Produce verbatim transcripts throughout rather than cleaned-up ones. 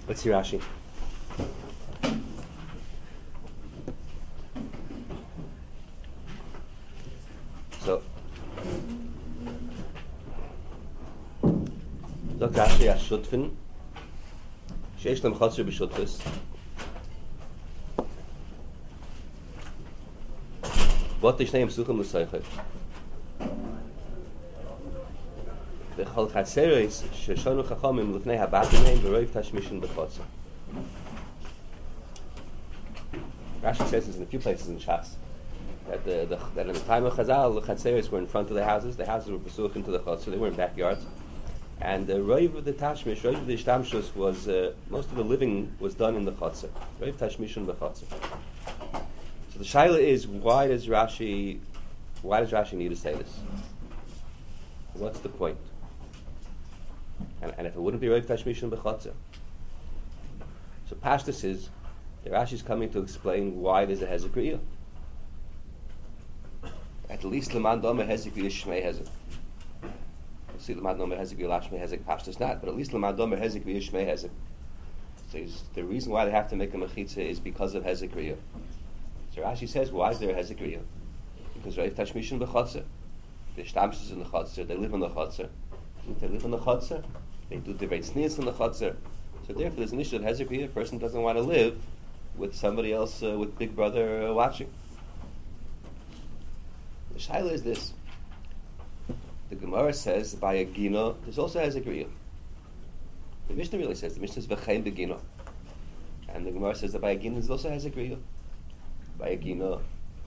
Let's see Rashi. So, look Rashi Ashutfin. Sheish Lam Chatzir B'Shutfis. What the Shnei Suchim L'Saychet. The Chol Chatzeres Sheshonu Chachamim L'Fnei Habatim V'Roiv Tashmishin B'Chotzer. Rashi says this in a few places in Shas. That, the, the, that in the time of Chazal, the Chatzeres were in front of the houses. The houses were pursuant into the Chotzer. They were in backyards. And the Roiv of the Tashmish, Roiv of the Ishtamshus was, uh, most of the living was done in the Chotzer. Roiv Tashmishin B'Chotzer. So the Shaila is, why does Rashi, why does Rashi need to say this? What's the point? And, and if it wouldn't be Roiv Tashmishin B'Chotzer. So Pashtus is, the Rashi is coming to explain why there's a Hezek Riyah. At least L'man Domer Hezek Riyah Shmei Hezek. See L'man Domer Hezek Riyah Lav Shmei Hezek, Pashtus not, but at least L'man Domer Hezek Riyah Shmei Hezek. So the reason why they have to make a Mechitza is because of Hezek Riyah. So Rashi says, why is there a Hezek Riyah? Because Roiv Tashmishin B'Chotzer. The Shtamshus in the Chotzer, they live in the Chotzer. If they live in the Chotzer, they do the Beit Tznius in the Chotzer. So therefore there's an issue of Hezek Riyah. A person doesn't want to live with somebody else, uh, with Big Brother uh, watching. The Shaila is this. The Gemara says, by a Gino, there's also Hezek Riyah. The Mishnah really says, the Mishnah is V'chein Begino. And the Gemara says that by a Gino, there's also Hezek Riyah. By a Gino,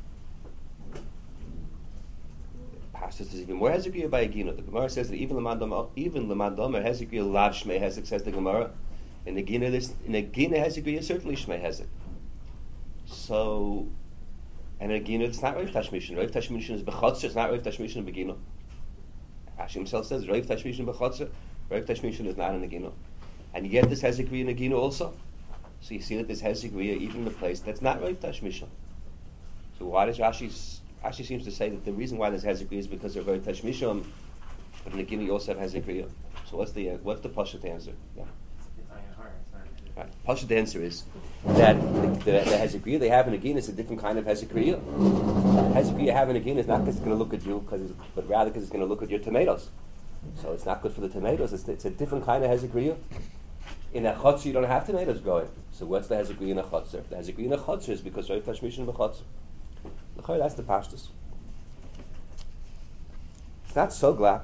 Pashtus is even more Hezek Riyah by a Gino. The Gemara says that even L'man Domer, even L'man Domer Hezek Riyah Lav Shmei Hezek, says the Gemara. In a Gino, in a Gino Hezek Riyah, certainly Shmei Hezek. So, and in a Gino, it's not Roiv Tashmishin. Roiv Tashmishin is B'Chotzer, it's not Roiv Tashmishin B'Gino. Rashi himself says Roiv Tashmishin B'Chotzer, Roiv Tashmishin is not in a Gino. And yet this Hezek Riyah in a Gino also. So you see that this Hezek Riyah even in a place that's not Roiv Tashmishin. So why does Rashi, Rashi seems to say that the reason why there's Hezek Riyah is because of Roiv Tashmishin, but in a Gino you also have Hezek Riyah. So what's the, uh, what's the Pashut answer? Yeah. Right. Pashut answer is that the, the, the Hezek Riyah they have in a Gino is a different kind of Hezek Riyah. The Hezek Riyah you have in a Gino is not because it's going to look at you, cause it's, but rather because it's going to look at your tomatoes. So it's not good for the tomatoes. It's, it's a different kind of Hezek Riyah. In a Chotzer you don't have tomatoes growing. So what's the Hezek Riyah in a Chotzer? The Hezek Riyah in a Chotzer is because Roiv Tashmishin B'Chotzer. That's the Pashtus. It's not so glad.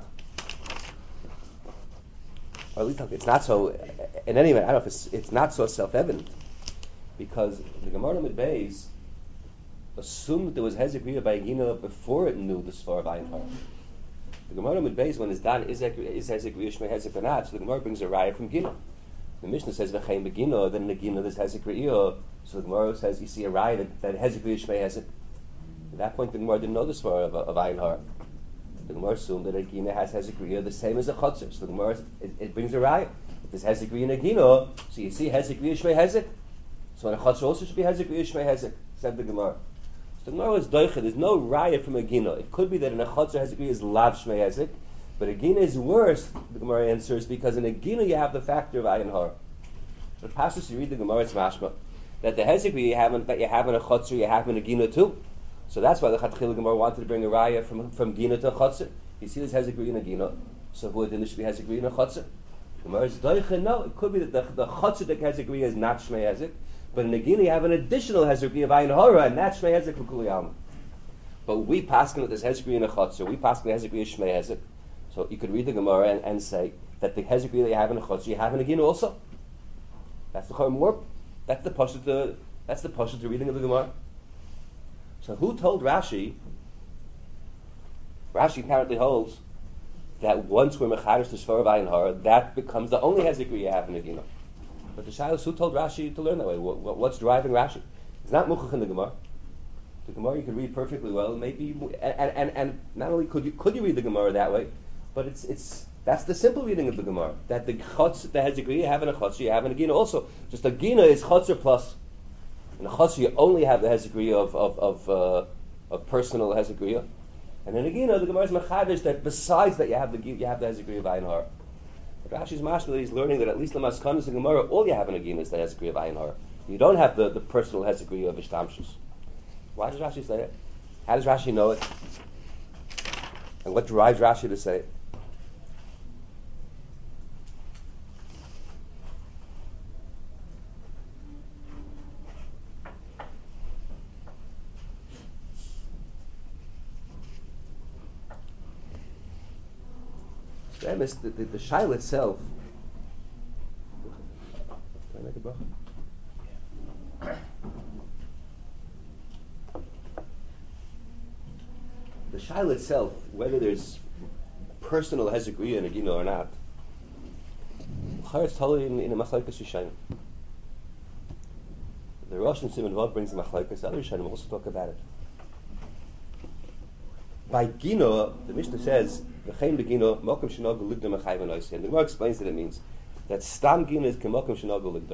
Or at least it's not so, in any event, I don't know if it's, it's not so self-evident, because the Gemara Midbeis assumed that there was Hezek Riyah by Gino before it knew the Svar of Ayin Hara. The Gemara Midbeis, when it's done, is Hezek Riyah Shmei Hezek or not, so the Gemara brings a raya from Gino. The Mishnah says V'chein Begino, then in the Gino there's Hezek Riyah, so the Gemara says you see a raya that, that Hezek Riyah Shmei Hezek. At that point the Gemara didn't know the Svar of, of Ayin Hara. The Gemara assumed that a Gino has Hezek Riyah the same as a Chotzer. So the Gemara, it, it brings a raya. If there's Hezek Riyah in a Gino, so you see Hezek Riyah Shmei Hezek. So in a Chotzer also should be Hezek Riyah Shmei Hezek, said the Gemara. So the Gemara is doicha. There's no raya from a Gino. It could be that in a Chotzer Hezek Riyah is Lav Shmei Hezek, but a Gino is worse, the Gemara answers, because in a Gino you have the factor of Ayin Hara. But Pashtus, you read the Gemara, it's mashma that the Hezek Riyah you have, that you have in a Chotzer, you have in a Gino too. So that's why the Chatchil Gemara wanted to bring a raya from from Gino to Chotzer. You see this Hezek Riyah in a Gino, so who then there should be Hezek Riyah in a Chotzer? Gemara is doicha. No, it could be that the, the Chotzer that Hezek Riyah is not Shmei Hezek, but in a Gino you have an additional Hezek Riyah of Ayin Hara, and that's Shmei Hezek L'Kuli Alma. But we paskin that there's Hezek Riyah in a Chotzer, we paskin that Hezek Riyah is Shmei Hezek. So you could read the Gemara and, and say that the Hezek Riyah that you have in a Chotzer you have in a Gino also. That's the Chor more. That's the Pashut to that's the Pashut to reading of the Gemara. So who told Rashi? Rashi apparently holds that once we're mechadish to Svar of Ayin Hara, that becomes the only Hezek Riyah you have in a Gino. But the Shalos, who told Rashi to learn that way? What, what, what's driving Rashi? It's not Muchach in the Gemara. The Gemara you can read perfectly well. Maybe and, and, and not only could you could you read the Gemara that way, but it's it's that's the simple reading of the Gemara. That the Chotz, the Hezek Riyah you have in a Chotzer, you have in a Gino also. Just a Gino is Chotzer plus. In a Chotzer you only have the Hezek Riyah of of of, uh, of personal Hezek Riyah. And in a Gino, the Gemara is machadish that besides that you have the you have the Hezek Riyah of Ayin Hara. Rashi's mashma that he's learning that at least the maskanas and Gemara, all you have in a gina is the hezekri of ayin hara. You don't have the, the personal hezekri of ishtamshus. Why does Rashi say it? How does Rashi know it? And what drives Rashi to say it? The, the, the shaila itself. Can I make a bracha? The shaila itself, whether there's personal hezekriya in a gina or not, it's totally in, in a machlokes Rishonim. The Rosh and Simon Vav brings the machlokes. Other Rishonim also talk about it. By gina, the Mishnah says, "V'chein begina mokum shenagu ligdar mechayv anoisi." And the Gemara explains that it means that stam gina is kemokum shenagu ligdar.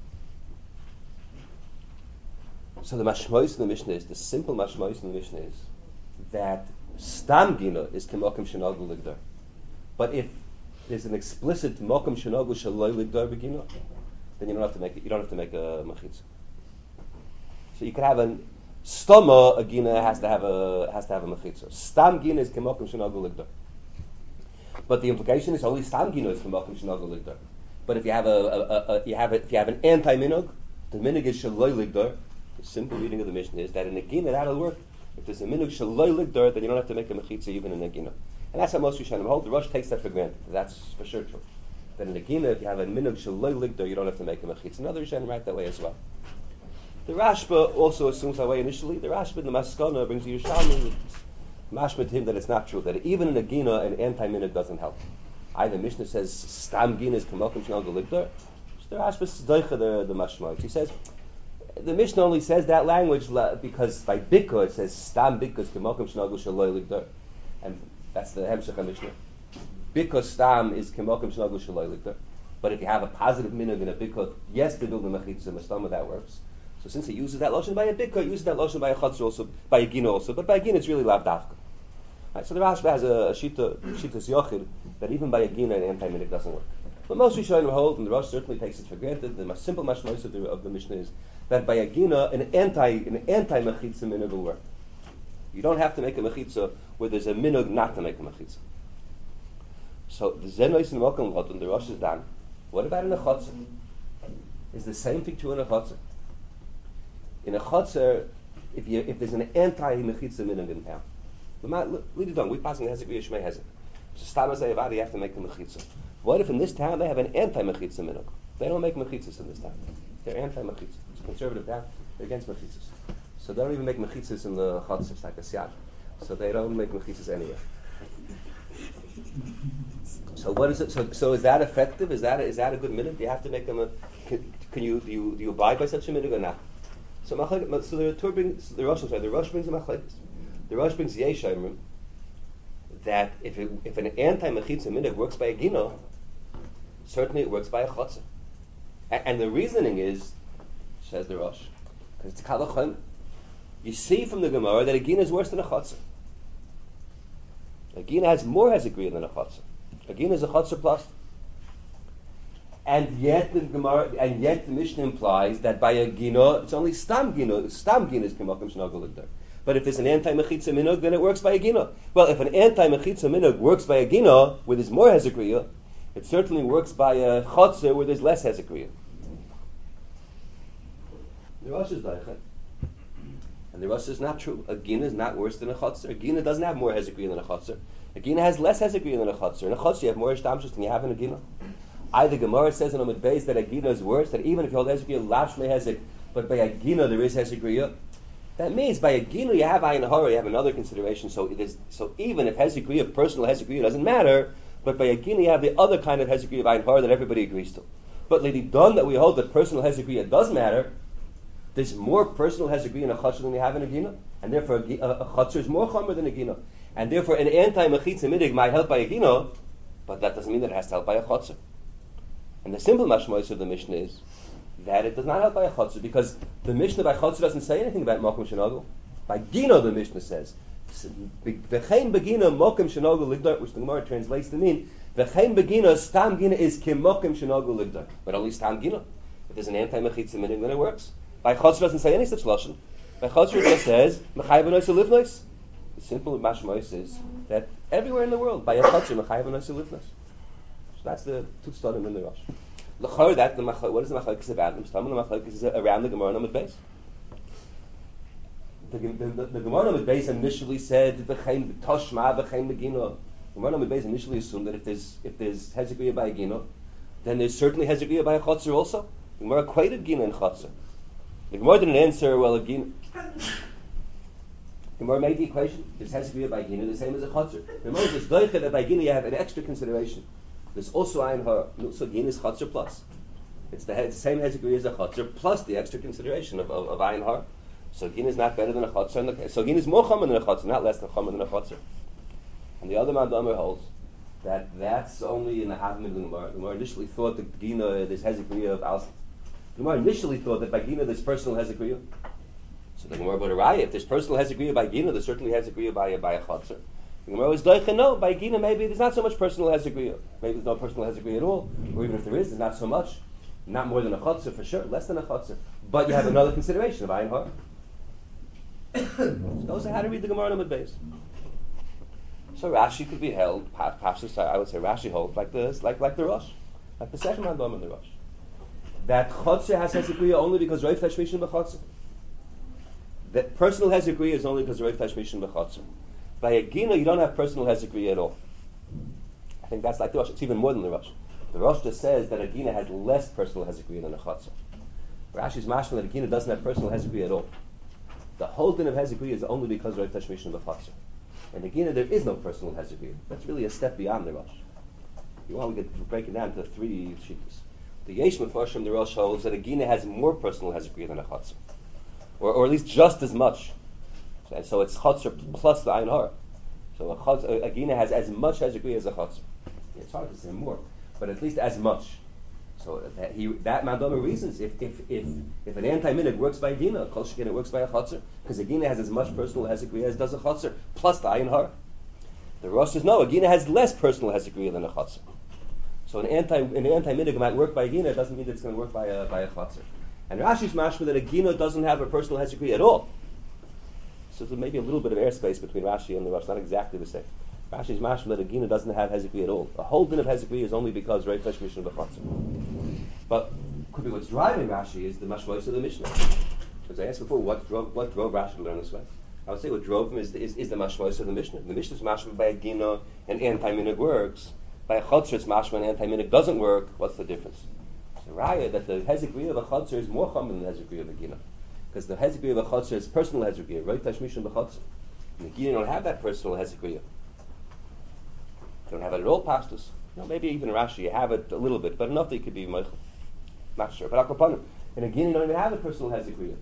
So the mashmois in the Mishnah is, the simple mashmois in the Mishnah is that stam gina is kemokum shenagu ligdar. But if there's an explicit mokum shenagu shaloi ligdar begina, then you don't have to make it, you don't have to make a machitza. So you could have an Stoma, a gina has to have a has to have a mechitza. Stam gina is kemokum shenagu ligdar. But the implication is only stam gina is kemokum shenagu ligdar. But if you have a, a, a, a you have a, if you have an anti minog, the minog is shaloi ligdar. The simple reading of the Mishnah is that in a gina that'll work. If there's a minog shaloi ligdar, then you don't have to make a mechitza even in a gina. And that's how most Rishonim hold. The Rosh takes that for granted. That's for sure true. That in a gina, if you have a minog shaloi ligdar, you don't have to make a mechitza. Another Rishonim write that way as well. The Rashba also assumes that way initially. The Rashba in the Maskana brings the Yerushalmi mashma to him that it's not true, that even in a gina, an anti-minhag doesn't help. Either Mishnah says, stam gina is kamokim shenal galigdar. The Rashba doicha the, the mashma. He says, the Mishnah only says that language because by bikkur it says, stam bikkur is kamokim shenal galigdar. And that's the Hemshech Mishnah. Bikkur stam is kamokim shenal galigdar. But if you have a positive minhag in a bikkur, yes, the building mechitza, mastama, that works. So since he uses that loshon by a bikkur, he uses that loshon by a chatzor also, by a gina also, but by a gina it's really lav dafka. Right, so the Rashba has a, a shita, shitas yochid, that even by a gina an anti-minhag doesn't work. But most Rishonim hold, and the Rosh certainly takes it for granted, the most simple mashmos of the, of the Mishnah is that by a gina an anti an anti-mechitza minhag will work. You don't have to make a mechitza where there's a minhag not to make a mechitza. So the zenois and mokum lot, and the Rosh is done. What about in a chotzer? Is the same thing true in a chotzer? In a chotzer, if you if there's an anti-mechitza minhag in town, lead it on. We pass in hezek v'yishmei hezek. So stam azayavad, you have to make the mechitza. What if in this town they have an anti-mechitza minhag? They don't make mechitzas in this town. They're anti-mechitzas. It's a conservative town. They're against mechitzas. So they don't even make mechitzas in the chotzer. It's like a siyad. So they don't make mechitzas anywhere. So what is it? So, so is that effective? Is that a, is that a good minhag? Do you have to make them a? Can, can you do you do you abide by such a minhag or not? So, so the Torah brings the Rosh. Sorry, the Rosh brings a machlekes. The Rosh brings Yeshayim that if it, if an anti-mechitza minhag works by a gina, certainly it works by a chotzer. And, and the reasoning is, says the Rosh, because it's kalachon. You see from the Gemara that a gina is worse than a chotzer. A gina has more hezekriya than a chotzer. A gina is a chotzer plus. And yet the Gemara, and yet the Mishnah implies that by a gina, it's only stam gina. Stam gina is k'makom shenagol ligdar. But if there's an anti-mechitza minhag, then it works by a gina. Well, if an anti-mechitza minhag works by a gina, where there's more hezekriya, it certainly works by a chotzer where there's less hezekriya. The Rosh is daicha. And the Rosh is not true. A gina is not worse than a chotzer. A gina doesn't have more hezekriya than a chotzer. A gina has less hezekriya than a chotzer. In a chotzer you have more ishtamshus than you have in a gina. Either Gemara says in Amud Beis that a gina is worse, that even if you hold hezekriya, lav shmei hezek, but by a gina there is hezekriya. That means by a gina you have ayin hara, you have another consideration. So it is. So even if hezekriya, personal hezekriya doesn't matter, but by a gina you have the other kind of hezekriya of ayin hara that everybody agrees to. But lady done that we hold that personal hezekriya does matter. There's more personal hezekriya in a chotzer than you have in a gina, and therefore a, a, a chotzer is more chomer than a gina, and therefore an anti-mechitza minhag might help by a gina, but that doesn't mean that it has to help by a chotzer. And the simple mashmois of the Mishnah is that it does not help by a chotzer, because the Mishnah by chotzer doesn't say anything about mokum shenagol. By gina, the Mishnah says v'chein begina mokum shenagol ligdar, which the Gemara translates to mean V'chein begina, stam gina is kimokim shenogu ligdar. But only stam gina. If there's an anti-mechitza minig, then it works. By Chotzer doesn't say any such lashon. By Chotzer it just says, Mechayev anois livnois. The simple mashmois is that everywhere in the world, by a Chotzer, Mechayev anois livnois. So that's the tutstadim in the Rosh. L'chor, that, the mach- what is the machlokes about? The machlokes is around the Gemara Namid Beis. The, the, the, the Gemara Namid Beis initially said, V'chein toshma, v'chein megino. The Gemara Namid Beis initially assumed that if there's, if there's hezekriya by a gino, then there's certainly hezekriya by a Chotzer also. The Gemara equated gina and Chotzer. The Gemara didn't answer, well, a gina. The Gemara made the equation. There's hezekriya by gina, the same as a Chotzer. The Gemara says, doicha that by gina you have an extra consideration. There's also ayin har. So gina is Chotzer plus. It's the, it's the same hezekriya as a Chotzer plus the extra consideration of, of, of ayin har. So gina is not better than a Chotzer. And the, so gina is more chamer than a Chotzer, not less than chamer than a Chotzer. And the other Mandamer holds that that's only in the Havim of the Gemara. The Gemara initially thought that gina, there's hezekriya of al. The Gemara initially thought that by Gina there's personal hezekriya. So the Gemara brought a raya. If there's personal hezekriya by Gina, there's certainly hezekriya by a, by a Chotzer. The Gemara was doicha, no, by Gina maybe there's not so much personal hezekriya. Maybe there's no personal hezekriya at all. Or even if there is, there's not so much. Not more than a Chotzer for sure, less than a Chotzer. But you have another consideration of ayin har. Those are how to read the Gemara Namid Beis. So Rashi could be held, Pashas, I would say Rashi holds like the, like, like the Rosh. Like the second Mandam in the Rosh. That Chotzer has hezekriya only because Roif Tashmishin b'Chotzer. That personal hezekriya is only because Roif Tashmishin b'Chotzer. By a Gina, you don't have personal hezekriya at all. I think that's like the Rosh. It's even more than the Rosh. The Rosh just says that a Gina has less personal hezekriya than a Chotzer. Rashi's mashma that a Gina doesn't have personal hezekriya at all. The whole din of hezekriya is only because Roif Tashmishin b'Chotzer. And a Gina, there is no personal hezekriya. That's really a step beyond the Rosh. You want to break it down to three shittas. The Yesh Mefarshim, the Rosh holds that a Gina has more personal hezekriya than a Chotzer. Or, or at least just as much. And so it's Chotzer plus the Ayin Har. So a, chotzer, a Gina has as much hezekriya as a Chotzer. It's hard to say more, but at least as much. So that, he, that Mandama reasons if if if, if an anti-minig works by a Gina, Kol Shekin it works by a Chotzer, because a Gina has as much personal hezekriya as does a Chotzer, plus the Ayin Har. The Rosh says no, a Gina has less personal hezekriya than a Chotzer. So an anti an anti-minig might work by a Gina, it doesn't mean that it's going to work by a by a Chotzer. And Rashi's mashma that a Gina doesn't have a personal hezekriya at all. So there's maybe a little bit of airspace between Rashi and the Rosh, not exactly the same. Rashi's mashma that a Gina doesn't have hezekriya at all. The whole din of hezekriya is only because Rei Flesh Mishnah b'Chotzer. But could be what's driving Rashi is the mashmois of the Mishnah. As I asked before, what drove what drove Rashi to learn this way? I would say what drove him is is, is the mashmois of the Mishnah. The Mishnah's mashma by a Gina and anti-minig works. By a Chotzer, it's mashma and anti-minig doesn't work. What's the difference? It's a raya that the hezekriya of a Chotzer is more common than the hezekriya of a Gina. Because the hezekriya of a Chotzer is personal hezekriya, right? Tashmishin b'Chotzer. And the Gina don't have that personal hezekriya. Don't have it at all, pastos. You know, maybe even Rashi, you have it a little bit, but enough that you could be meichel. Not sure. But Akapanim. And again, you don't even have a personal hezekriya.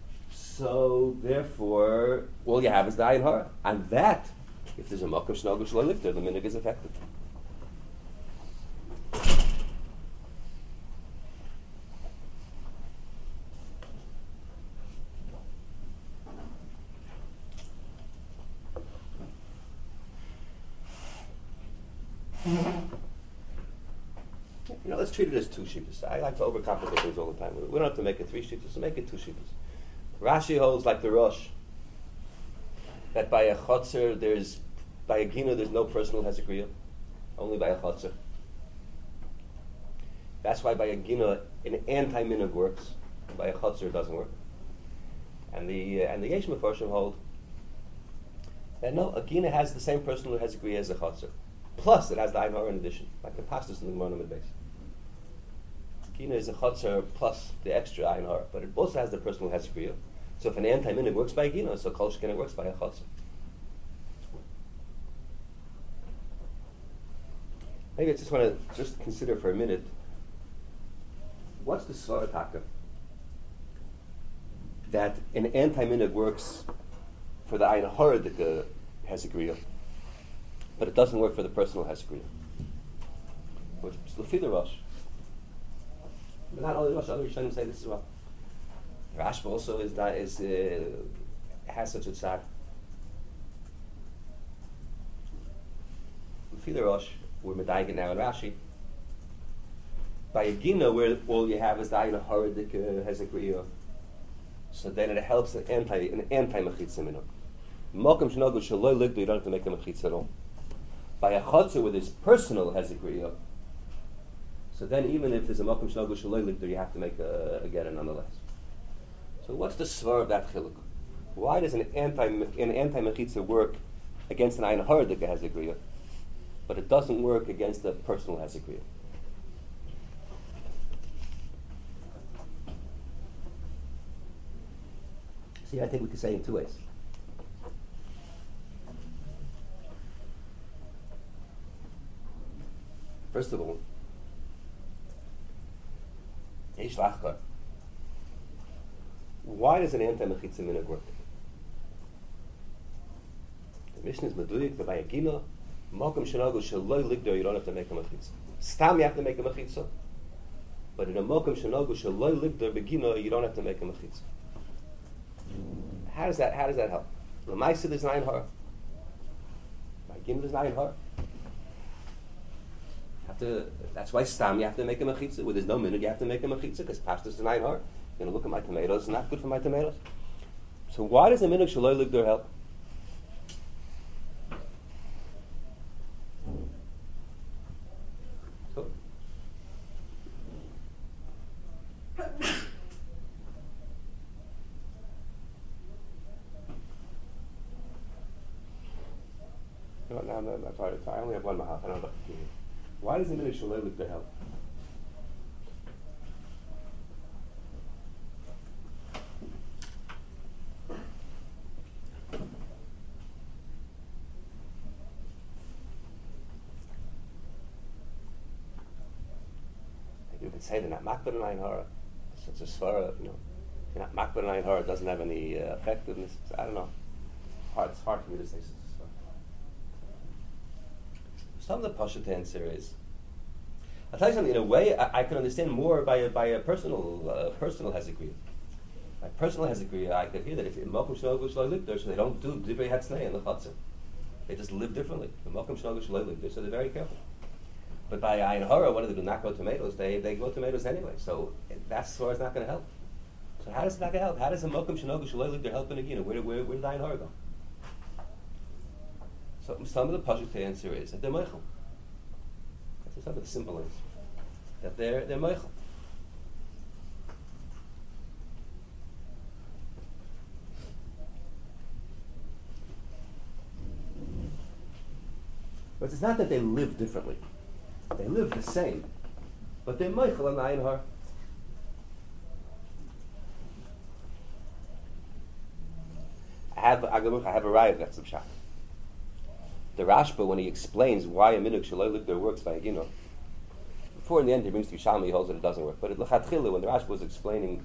So, therefore, all you have is the Ayin Har. And that, if there's a Makam Shnogel Shalom Lifter, the minig is affected. You know, let's treat it as two sheetas. I like to overcomplicate things all the time. We don't have to make it three sheetas, so make it two sheetas. Rashi holds like the Rosh that by a Chotzer there's, by a Gina there's no personal hezekriya, only by a Chotzer. That's why by a Gina an anti-minig works, by a Chotzer it doesn't work. And the uh, and the Yesh Mefarshim hold that no, a Gina has the same personal hezekriya as a Chotzer. Plus, it has the Ayin Har in addition, like the pastos in the Gemara Namid Beis. Gina is a Chotzer plus the extra Ayin Har, but it also has the personal hezekriya. So if an anti-minig works by a Gina, so Kol Shekin it works by a Chotzer. Maybe I just want to just consider for a minute, what's the Svara Taka that an anti-minig works for the Ayin Har the hezekriya, but it doesn't work for the personal hezekriya. Which is Lefi the Rosh. But not only Rosh, other Rishonim say this as well. Rashba also is not, is uh, has such a tzad. Lefi the Rosh, we're medayik now in Rashi. By a gina, where all you have is the ayin haradik hezekriya, so then it helps an anti an anti mechitza minhag. Mokum shenogel shaloi ligdu, you don't have to make a mechitza at all. By a chotzer with his personal hezekriya, so then even if there's a mokum shenogel shaloi ligdu, you have to make a, a getter nonetheless. So what's the svar of that chiluk? Why does an anti an anti mechitza work against an ayin haradik hezekriya, but it doesn't work against the personal hezekriya? See, I think we could say it in two ways. First of all, Eish Lachkar. Why does an anti-mechitza minhag work? The Mishnah is meduyik, the bayagina, mokum shenagul shaloi ligdo, you don't have to make a mechitza. Stam, you have to make a mechitza. But in a mokum shenagul shaloi ligdo begina, you don't have to make a mechitza. How does that? How does that help? L'maisa there's nine har. Bayagina there's nine har. Have to. That's why stam you have to make a mechitza. Where there's no minhag, you have to make a mechitza because pashtus is nine har. You're going to look at my tomatoes, it's not good for my tomatoes. So why does the minhag shaloi ligdor help? So, no, no, no, no, sorry, sorry, I only have one mahal. I don't know about the Why does the minhag shaloi ligdor help? You could say they're not makbid and ayin hara. Such a svara, you know. If you're not makbid and ayin hara, it doesn't have any uh, effectiveness. I don't know. It's hard, it's hard for me to say such a svara. Some of the pashat answer is, I'll tell you something. In a way, I, I can understand more by a, by a personal uh, personal hezekriya. By personal hezekriya, I could hear that if mokum shenogel shaloi ligdor, so they don't do divrei hatznei in the chatzah. They just live differently. The mokum shenogel shaloi ligdor, so they're very careful. But by ayin hara, what do they do? Not grow tomatoes. They they grow tomatoes anyway. So that's where it's not going to help. So how does it not going to help? How does a mokum shenogel shaloi ligdor help in a gina? Where where where did ayin hara go? So some of the pasuk to answer is that they're meichel. That's some of the simple answer. That they're they're meichel. But it's not that they live differently. They live the same, but they're meichel and ayin har. I have I have a raya that's some shot. The Rashba, when he explains why a minhag shaloi ligdor works by a gino, before in the end he brings to Yishalmi, he holds that it doesn't work. But at l'chatchila, when the Rashba was explaining,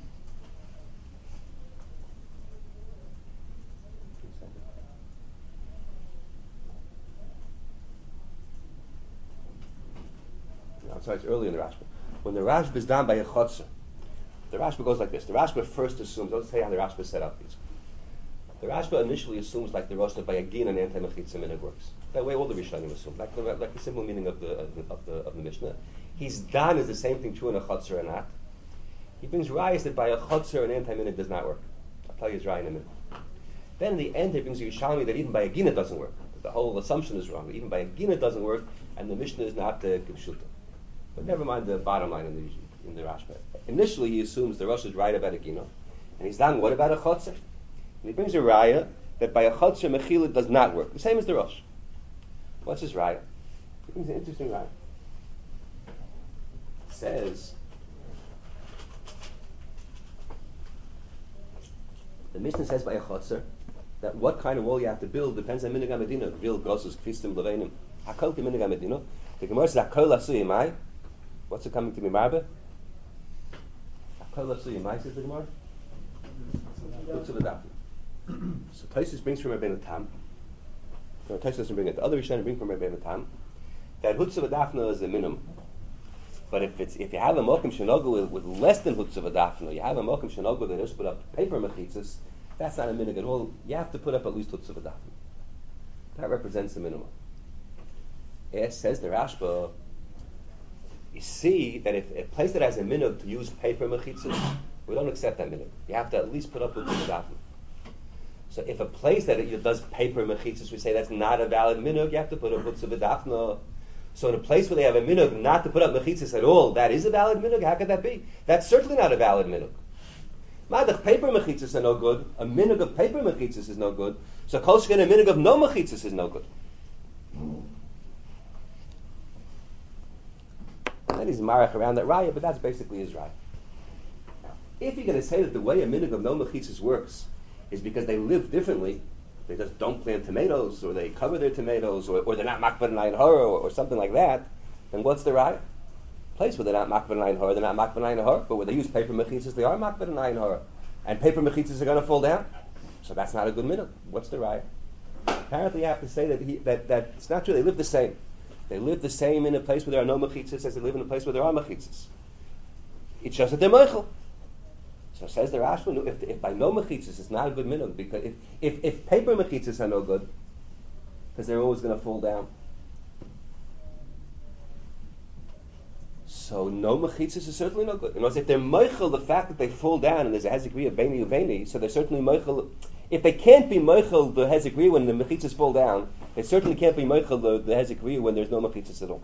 I'm sorry, it's early in the Rashba. When the Rashba is down by a chotzer, the Rashba goes like this. The Rashba first assumes, let's tell you how the Rashba is set up. The Rashba initially assumes like the Rosh that by a gin and anti-mechitza minhag works. That way all the Rishonim assume, like the, like the simple meaning of the, of the, of the, of the Mishnah. He's done is the same thing true in a chotzer or not. He brings rayas that by a chotzer an anti-minhag does not work. I'll tell you his raya in a minute. Then in the end he brings Yerushalmi that even by a gin it doesn't work. The whole assumption is wrong. Even by a gin it doesn't work, and the Mishnah is not the kibshuta. But never mind the bottom line in the in the Rashba. Initially, he assumes the Rosh is right about a gino, and he's done. What about a chotzer? And he brings a raya that by a chotzer mechila does not work. The same as the Rosh. What's his raya? He brings an interesting raya. It says the Mishnah says by a chotzer that what kind of wall you have to build depends on minhag medina. Real gosus kfistim levenim. Hakol ki minhag medina. The Gemara says hakol asu yimai. What's it coming to be marbe? Hakol asu yimai, says the Gemara. So Tosfos brings from Rabbeinu Tam. No, Tosfos doesn't bring it. The other Rishonim bring from Rabbeinu Tam that Hutzav Adafna is the minimum. But if it's if you have a mokum shenogu with, with less than Hutzav Adafna, you have a mokum shenogu that just put up paper mechitzas, that's not a minhag at all. You have to put up at least Hutzav Adafna. That represents the minimum. It says the Rashba, you see that if a place that has a minhag to use paper mechitzas, we don't accept that minhag. You have to at least put up with the medafim. So if a place that it does paper mechitzas, we say that's not a valid minhag, you have to put up with the medafna. So in a place where they have a minhag not to put up mechitzas at all, that is a valid minhag? How could that be? That's certainly not a valid minhag. Madach, paper mechitzas are no good. A minhag of paper mechitzas is no good. So kol sheken a minhag of no mechitzas is no good. And then he's marach around that raya, but that's basically his raya. Now, if you're going to say that the way a minhag of no mechitzas works is because they live differently, they just don't plant tomatoes, or they cover their tomatoes, or, or they're not makbid an ayin hara, or, or something like that, then what's the raya? Place where they're not makbid an ayin hara, they're not makbid an ayin hara, but where they use paper mechitzas, they are makbid an ayin hara. And paper mechitzas are going to fall down. So that's not a good minhag. What's the raya? Apparently you have to say that, he, that, that it's not true, they live the same. They live the same in a place where there are no mechitzas as they live in a place where there are mechitzas. It's just that they're meichel. So says the Rashba, if, if by no mechitzas it's not a good minhag, because if, if, if paper mechitzas are no good, because they're always going to fall down. So no mechitzas is certainly no good. In other words, if they're meichel, the fact that they fall down and there's a hezekriya beini uveini, so they're certainly meichel. If they can't be meichel the hezekriya when the mechitzas fall down, they certainly can't be meichel the, the hezekriya when there's no mechitzas at all.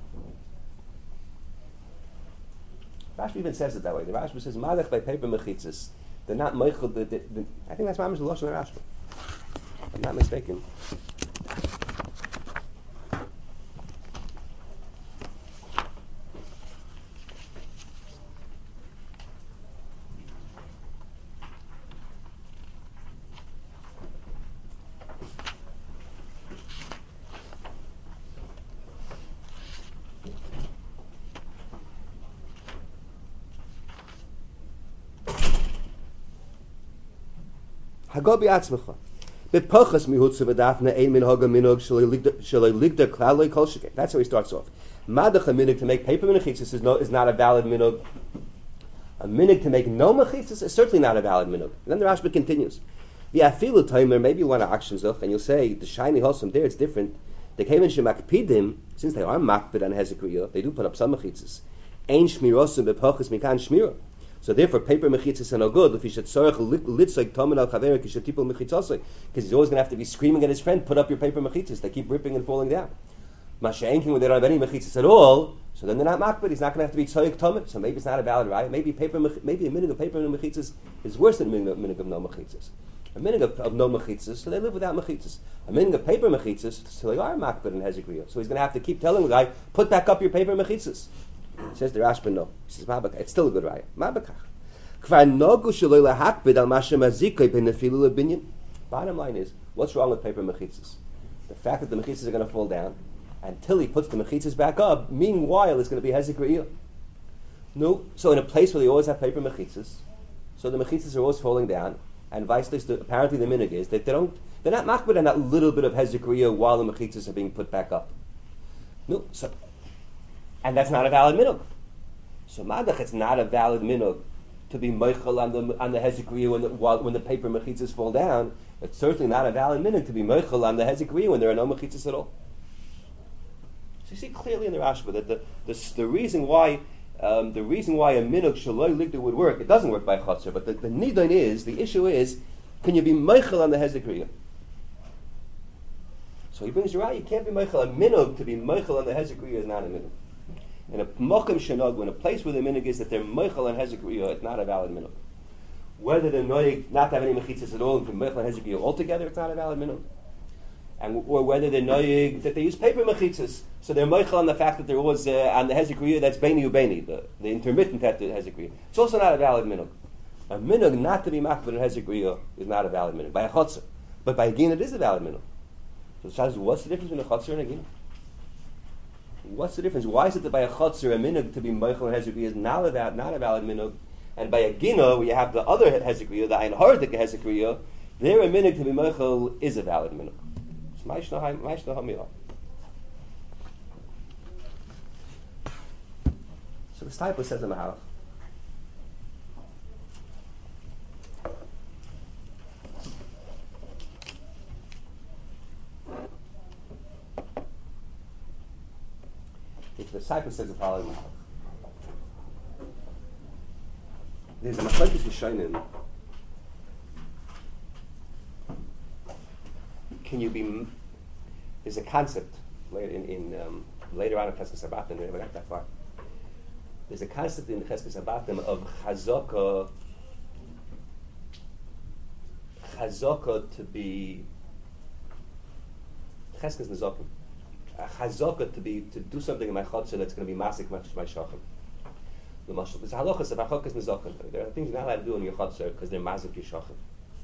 Rashi even says it that way. The Rashi says, "Madach by paper mechitzas." They're not meichel. The, the, the, I think that's mamish the lashon of Rashi. If I'm not mistaken. Hagobi atzmecha. Bepachas mihutzu v'dafna ein min haga minog shalei ligda klalei kol shekei. That's how he starts off. Madach a minog to make paper mechitzas is, no, is not a valid minog. A minog to make no mechitzas is certainly not a valid minog. Then the Rashba continues. V'afilu timer, maybe you want to action zoch, and you'll say the shiny hosam there it's different. They came in shemakpidim, since they are makpid on hezekriya, they do put up some mechitzas. Ein shmirosum bepachas mikan shmira. So therefore, paper mechitzas are no good. If you should sorach litzoik tomen al chaver kishatipul mechitzasoi, because he's always going to have to be screaming at his friend, put up your paper mechitzas. They keep ripping and falling down. Masha'enkin, when they don't have any mechitzas at all, so then they're not makbid. He's not going to have to be tzoik tomen. So maybe it's not a valid right. Maybe paper, maybe a minhag of paper mechitzas is worse than a minhag of no mechitzas. A minhag of, of no mechitzas, so they live without mechitzas. A minhag of paper mechitzas, so they are makbid and hezekriya. So he's going to have to keep telling the guy, put back up your paper mechitzas. Says the Rashba, no. He says, Mabakach. It's still a good raya. Mabakach. Bottom line is, what's wrong with paper mechitzas? The fact that the mechitzas are going to fall down, until he puts the mechitzas back up, meanwhile it's going to be hezekriya. No. So in a place where they always have paper mechitzas, so the mechitzas are always falling down, and vice versa, apparently the minhag is that they don't, they're not makbid on that little bit of hezekriya while the mechitzas are being put back up. No. So, and that's not a valid minhag. So madach, it's not a valid minhag to be meichel on the on the hezekriya when the while, when the paper mechitzas fall down. It's certainly not a valid minhag to be meichel on the hezekriya when there are no mechitzas at all. So you see clearly in the Rashba that the the, the reason why um, the reason why a minhag shaloi ligda would work, it doesn't work by chotzer, but the, the nidon is, the issue is, can you be meichel on the hezekriya? So he brings you right, you can't be meichel. A minhag to be meichel on the hezekriya is not a minhag. In a mokum shenog, in a place where the minhag is that they're meichel and hezekriya, it's not a valid minhag. Whether they're noig not to have any mechitzas at all and meichel and hezekriya altogether, it's not a valid minhag. And or whether they're noig that they use paper mechitzas, so they're meichel on the fact that there was uh, on the hezekriya that's beini ubeini, the the intermittent at the hezekriya. It's also not a valid minhag. A minhag not to be makbid and hezekriya is not a valid minhag by a chotzer, but by a gin it is a valid minhag. So the says, what's the difference between a chotzer and a gin? What's the difference? Why is it that by a chotzer a minhag to be meichel and hezekriya is not a, not a valid minhag, and by a gina where you have the other hezekriya, the ein hardik hezekriya, there a minhag to be meichel is a valid minhag. It's ma'ishna hamila. So the Stipler says in the house. If the Cyprus says the following, there's a machlokes rishonim. Can you be? There's a concept later in, in um, later on in Cheskes Habatim. We never got that far. There's a concept in Cheskes Habatim of chazaka, chazaka to be Cheskes Nezokim. A chazaka to be to do something in my chutzah that's going to be masik my shachim. The mashal. There's halachas of Cheskes Nezokim. There are things you're not allowed to do in your chutzah because they're masik your shachim.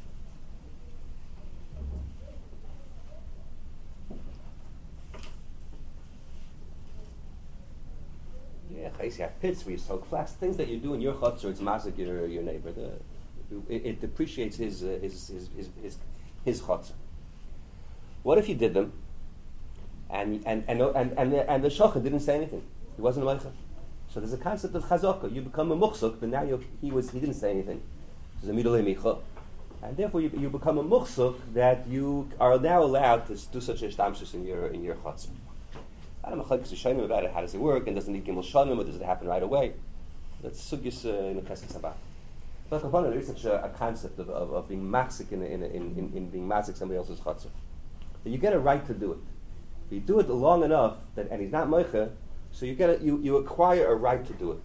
Yeah, you have pits where you soak flax. Things that you do in your chutzah, it's masik your your neighbor. The, it, it depreciates his, uh, his his his his his chutzah. What if you did them, and and and and and the, and the shochet didn't say anything? He wasn't a meicha. So there's a concept of chazaka. You become a muchsuk, but now you, he was he didn't say anything. There's a midolei micha, and therefore you, you become a muchsuk that you are now allowed to do such a shtamshus in your in your chutzah. I don't know machlokes about it. How does it work? And does it need gimel shanim, or does it happen right away? That's sugyus uh, in the Cheskes Habatim. But there is such a, a concept of, of, of being mazik in, in, in, in being mazik somebody else's chutzah. You get a right to do it. You do it long enough that, and he's not meicha, so you get a, you you acquire a right to do it.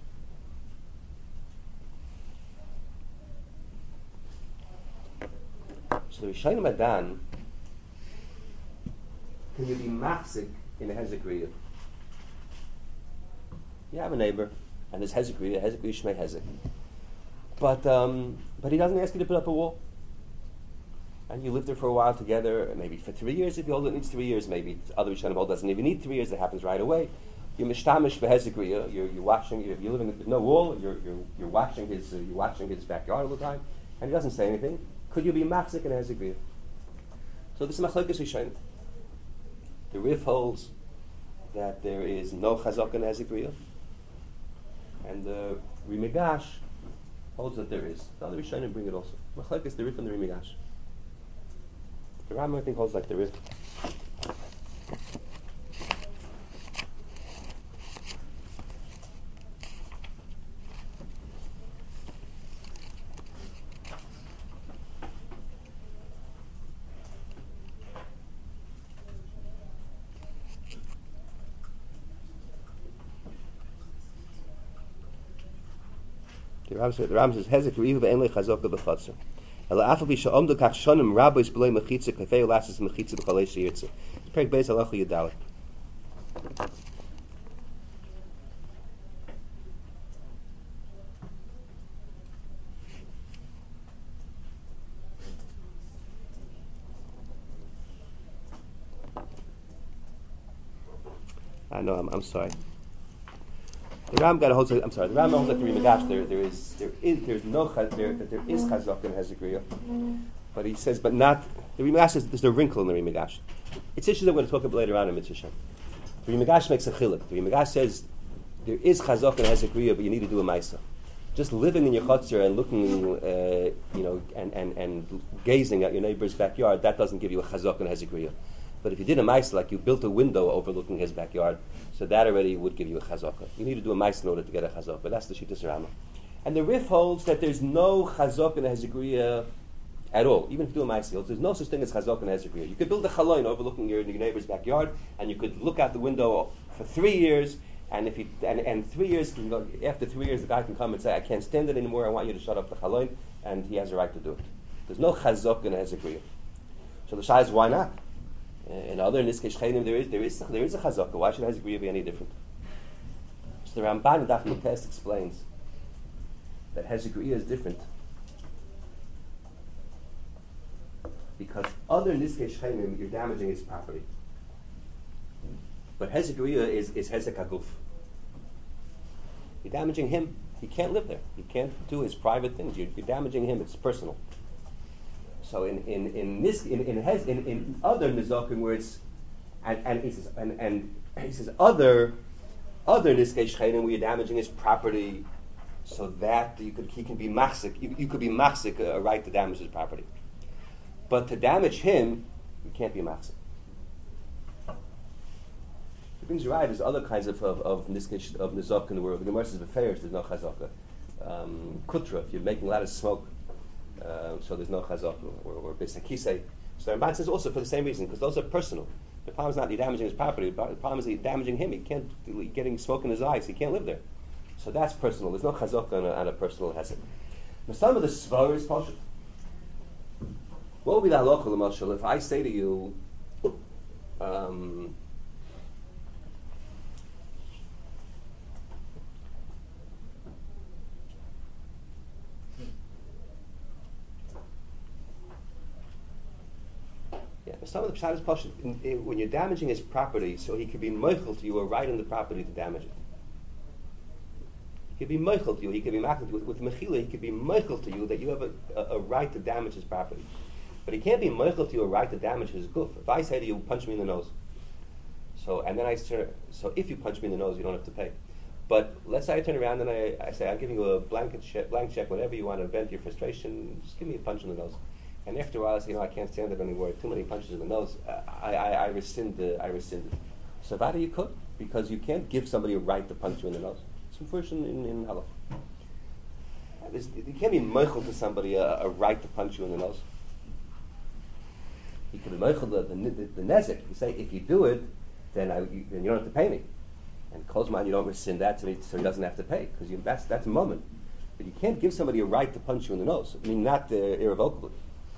So Rishonim Adan, can you be mazik in a hezekriya? You have a neighbor, and there's hezekriya, hezekriya shmei hezek, but um, but he doesn't ask you to put up a wall. And you live there for a while together, maybe for three years. If you hold it, it needs three years. Maybe other Rishonim hold doesn't even need three years. That happens right away. You're mishtamish behezekriya. You're you're watching. You're, you're living with no wall. You're you're you're watching his uh, you're watching his backyard all the time, and he doesn't say anything. Could you be machzik in hezekriya? So this is machlokes rishonim. The Rif holds that there is no chazak in hezekriya, and the Rimigash holds that there is. The other Rishonim bring it also. Machlokes the Rif and the Rimigash. The Rambam, I think, holds like the Rif. The Rambam says, the Rambam says, Hezek Riva ve'en le chazaka b'chatzah. Ela afal bi sha'omdu kach shonim rabbis b'lei mechitza kafei lasses mechitza b'chalei sheyirtze. Perek beis halacha yudalek. I know. I'm, I'm sorry. The Ram got a hold. I'm sorry. The Ram holds like the Rimigash. There, there is, there is, there's no there, there is chazak in hezekriya, but he says, but not. The Rimigash says there's a wrinkle in the Rimigash. It's issues that we're going to talk about later on in Mitzvah. The Rimigash makes a chiluk. The Rimigash says there is chazak in hezekriya, but you need to do a ma'isa. Just living in your chutzner and looking, uh, you know, and, and, and gazing at your neighbor's backyard, that doesn't give you a chazak in hezekriya. But if you did a ma'isa, like you built a window overlooking his backyard, so that already would give you a chazaka. You need to do a ma'isa in order to get a chazaka. But that's the Shittas Rama. And the Rif holds that there's no chazaka in a hezekriya at all. Even if you do a ma'isa, there's no such thing as chazaka in a hezekriya. You could build a chaloin overlooking your, your neighbor's backyard, and you could look out the window for three years, and if you and, and three years, you know, after three years, the guy can come and say, "I can't stand it anymore. I want you to shut up the chaloin," and he has a right to do it. There's no chazaka in a hezekriya. So the shah is, why not? In other niskei shchenim, there is there is there is a chazaka. Why should hezekriya be any different? So the Ramban in Daf Mutes explains that hezekriya is different because other niskei shchenim, you're damaging his property, but hezekriya is is hezek haguf. You're damaging him. He can't live there. He can't do his private things. You're, you're damaging him. It's personal. So in in in this in in, hez, in, in other nizokim where it's and, and he says and, and he says other other niskei shchenim where you're damaging his property, so that you could he can be machzik you, you could be machzik a, a right to damage his property, but to damage him you can't be machzik. brings you right. There's other kinds of of of, niskish, of nizok in the world. The Gemara says beferish, there's no chazaka. Um, kutra, if you're making a lot of smoke, uh, so there's no chazaka, or, or bisakise. So Ramban says also for the same reason, because those are personal. The problem is not you damaging his property. The problem is you damaging him. He can't getting smoke in his eyes. He can't live there. So that's personal. There's no chazaka on a, on a personal hesed. Now some of the svar is partial. What would be the halacha l'mashal if I say to you, um, yeah, some of the pshat is partial. When you're damaging his property, so he could be meichel to you, or right on the property to damage it. He could be meichel to you. He could be machel to you with, with mechila. He could be meichel to you that you have a, a, a right to damage his property. But he can't be meichel to you a right to damage his goof. If I say to you, punch me in the nose, so and then I turn, so if you punch me in the nose, you don't have to pay. But let's say I turn around and I, I say, I'm giving you a blanket check, blank check whenever you want to vent your frustration, just give me a punch in the nose. And after a while I say, you know, I can't stand it anymore. Too many punches in the nose. I, I, I rescind the, I rescind it. So that you could, because you can't give somebody a right to punch you in the nose. It's unfortunate in, in halach. You can't be meichel to somebody a, a right to punch you in the nose. You can be meichel the, the, the, the nezek. You say, if you do it, then, I, you, then you don't have to pay me. And Kozman, you don't rescind that to me, so he doesn't have to pay, because that's that's a moment. But you can't give somebody a right to punch you in the nose. I mean, not uh, irrevocably.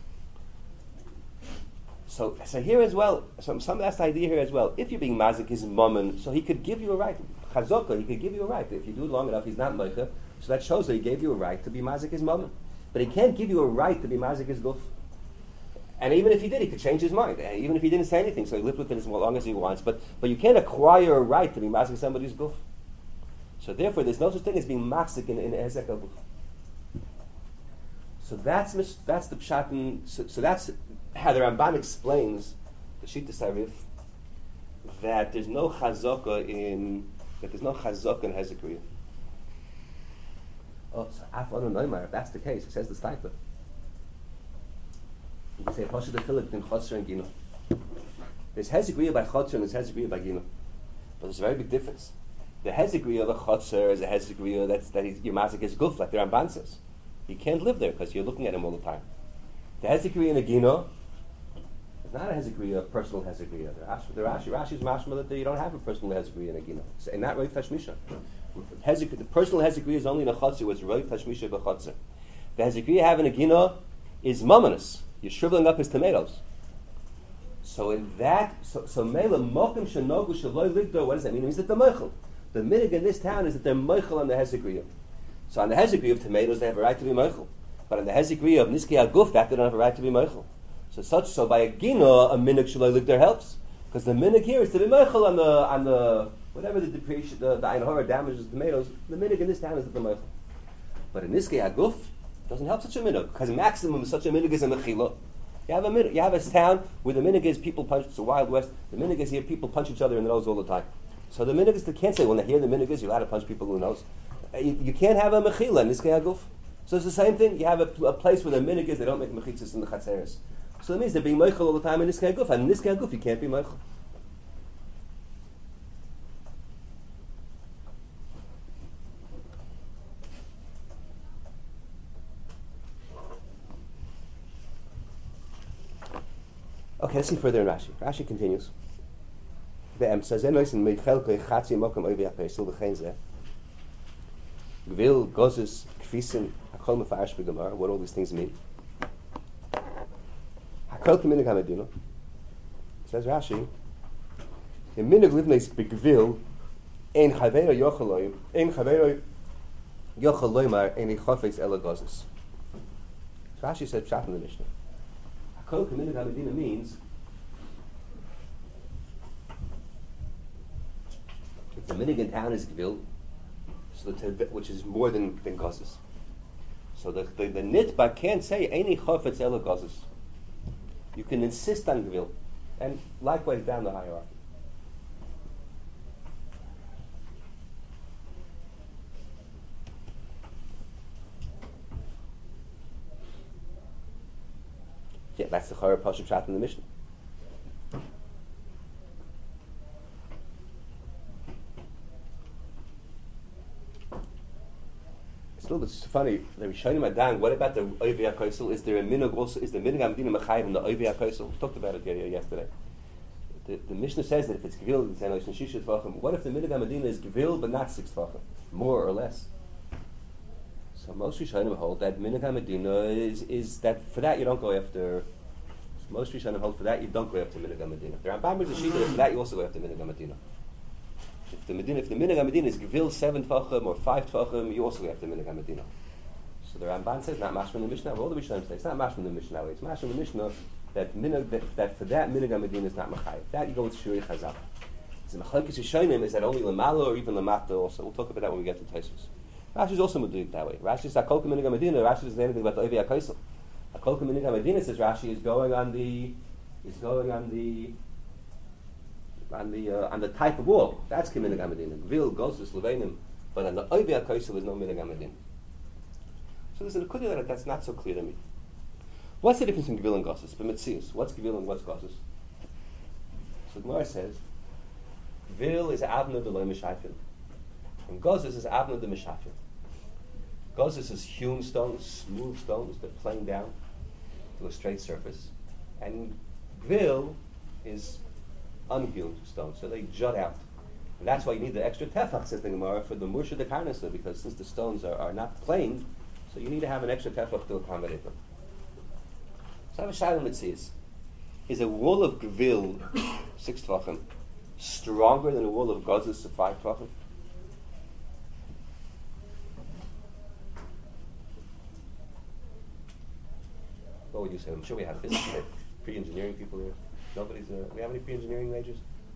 So, so here as well, so some that's the idea here as well. If you're being mazik his moment, so he could give you a right. Chazaka, he could give you a right. If you do it long enough, he's not meicha. So that shows that he gave you a right to be mazik his moment. But he can't give you a right to be mazik his guf. And even if he did, he could change his mind. Even if he didn't say anything, so he lived with it as long as he wants. But but you can't acquire a right to be mazik somebody's guf. So therefore, there's no such thing as being mazik in in ezek guf. So that's that's the pshat. In, so, so that's how the Ramban explains the Shita Sarif, that there's no chazaka in that there's no chazaka in hezekriya. Oh, so Afon and Neymar, if that's the case, it says the Steipler. You can say Pasha the Chilik between Chotzer and Gino. There's hezekriya by Chotzer and there's hezekriya by Gino, but there's a very big difference. The hezekriya of a Chotzer is a hezekriya that's that he's, your mazik is guf, like the Ramban says. You can't live there because you're looking at him all the time. The hezekriya in a Gino is not a hezekriya, a personal hezekriya. The Rashi, Rashi's mashma that you don't have a personal hezekriya in a Gino, and not Roy Tashmisha. The personal hezekriya is only in a Chotzer, where it's Roy Tashmisha b'Chotzer. The hezekriya you have in a Gino is mamonos. You're shriveling up his tomatoes. So in that, so so mela mokim shenogu shaloi ligdo. What does that mean? It means that they're meichel. The minig in this town is that they're meichel on the hezekriya. So on the hezekriya of tomatoes, they have a right to be meichel. But on the hezekriya of niskei aguf, that they don't have a right to be meichel. So such so by a gina, a minig shaloi ligdo helps, because the minig here is to be meichel on the on the whatever the depreciation, the, the ein hora damages the tomatoes. The minig in this town is that they're meichel. But in niskei aguf, doesn't help such a minig, because maximum such a minig is a mechila. You have a minig, you have a town where the minig is people punch. It's a Wild West. The minig is here people punch each other in the nose all the time. So the minig is they can't say when they hear the minig is you're allowed to punch people in the nose. You, you can't have a mechila in this aguf. So it's the same thing. You have a, a place where the minig is they don't make mechitzas in the chatzeres. So that means they're being meichel all the time in this aguf, and in this aguf you can't be meichel. Okay, let's see further in Rashi. Rashi continues. Be'em sazenois in meichelkei chatzi mokum oivi apeisul v'chein zeh. Gvil gozes kfisin hakol mefarish b'gemar. What all these things mean? Hakol k'minig hamedino. Says Rashi. In minig livneis b'gvil ein chavero yochaloyim ein chavero yochaloymar ein ichofes ela gozes. So Rashi said pshat in the Mishnah. Kol K'minig HaMedina means if the minig in town is gvil, so the which is more than than gozes. So the the, the nitba can't say any chofetz ela gozes. You can insist on gvil, and likewise down the hierarchy. Yeah, that's the Chara Pashup Pshat in the Mishnah. still, it's funny. They were showing my dang. What about the Oivei HaKosel? Is there a minog also? Is the minog Amdina Mechayiv in the Oivei HaKosel? We talked about it yesterday. The, the Mishnah says that if it's Gevil, it's Enosh and Shisha Tvachim. What if the minog Amdina is Gevil but not six Tvachim, more or less? So most Rishonim hold that minog Medina is is that for that you don't go after. Most Rishonim hold for that you don't go after minog Medina. The Rambam is a shita for that you also go after minog Medina. If the Medina, if the minog Medina is Gevil seven Tvachim or five Tvachim, you also go after minog Medina. So the Ramban says not mashma in the Mishnah. All the Rishonim say it's not mashma in the Mishnah. It's mashma in the Mishnah that minog that, that for that minog Medina is not machayev. That you go with Shuri Chazal. So the machlokes Rishonim is that only lamalo or even lamata also. We'll talk about that when we get to Tosfos. Rashi is also meduyik that way. Rashi says Akolka Minig Medina. Rashi doesn't say anything about the Oivei HaKosel. Akolka Minig Medina says Rashi is going on the is going on the on the uh, on the type of wall. That's Minig Medina. Gvil Gosus Levenim, but on the Oivei HaKosel there's no Minig Medina. So there's a nekuda that that's not so clear to me. What's the difference in Gvil and Gosus? B'metzius, what's Gvil and what's Gosus? So Gemara says Gvil is Avna D'Loi Mishayfin. And Gozus is Avna de Mishafin. Gozus is hewn stones, smooth stones that plane down to a straight surface. And Gvil is unhewn stones, so they jut out. And that's why you need the extra tefach, says the Gemara, for the Mursha de Karnasa, because since the stones are, are not planed, so you need to have an extra tefach to accommodate them. So I have a shayla mitzias. Is a wall of Gvil, six tvachim, stronger than a wall of Gozus, five tvachim? What would you say? I'm sure we have physics, we have pre-engineering people here. Nobody's. Uh, we have any pre-engineering majors?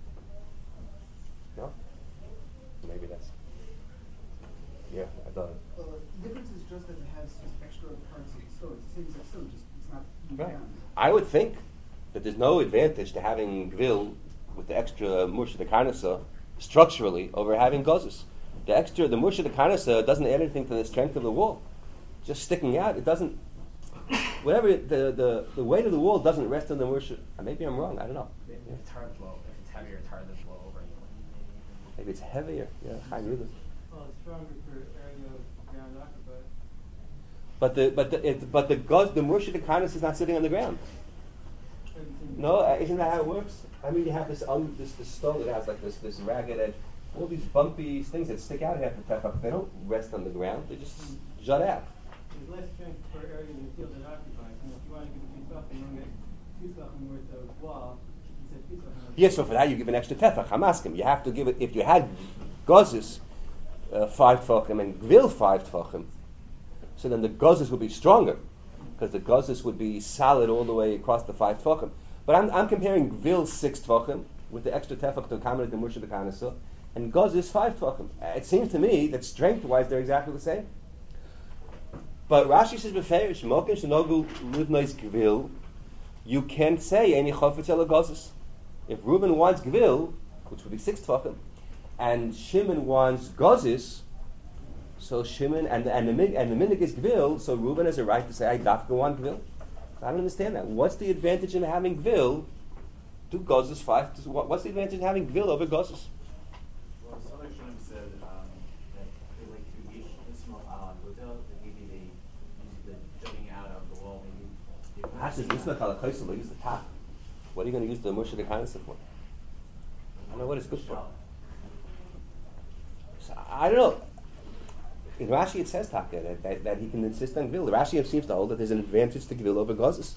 No. Maybe that's. Yeah, I thought. Well, the difference is just that it has just extra parts of the stone. It seems like stone, just it's not. Right. Down. I would think that there's no advantage to having Gvil with the extra Mursha de Karnasa structurally over having Gozus. The extra, the Mursha de Karnasa doesn't add anything to the strength of the wall. Just sticking out, it doesn't. Whatever the, the the weight of the wall doesn't rest on the Mursha. Maybe I'm wrong. I don't know. If it's hard to blow, if it's heavier, it's harder to blow over. Maybe it's heavier. Yeah, Chaim Yudin. Well, it's stronger for area of ground occupied. But the but the it, but the Goz, the Mursha de Karnas is not sitting on the ground. No, uh, isn't that how it works? I mean, you have this um, this this stone that has like this this ragged edge, all these bumpy things that stick out half the tefach. They don't rest on the ground; they just jut out. There's less strength per area in the field that occupies. And if you want to give a two tefachim, you don't get two tefachim worth of wall. You said two tefachim. Yes, so for that you give an extra tefach. I'm asking. You have to give it. If you had gozes uh, five tefachim and gvil five tefachim, so then the gozes would be stronger because the gozes would be solid all the way across the five tefachim. But I'm, I'm comparing gvil six tefachim with the extra tefach to accommodate the mursha de kanasa, and gozes five tefachim. It seems to me that strength-wise they're exactly the same. But Rashi says beferish mokin shenogu livnois gvil. You can't say any chofetz el gozes. If Reuben wants gvil, which would be six tefachim, and Shimon wants gozes, so Shimon and and the min, and the minig is gvil, so Reuben has a right to say I dafka want gvil. I don't understand that. What's the advantage in having gvil? Do gozes five? What's the advantage in having gvil over gozes? Well, Solar Shunim said um, that they like to each small island hotel that maybe they use the jutting out of the wall. Maybe Hashem Yismach al Chosel use the top. What are you going to use the Moshe the Kanasa for? I don't know what it's good for. So, I don't know. In Rashi it says Taka that, that, that he can insist on Gvil. Rashi seems to hold that there's an advantage to Gvil over Gozes.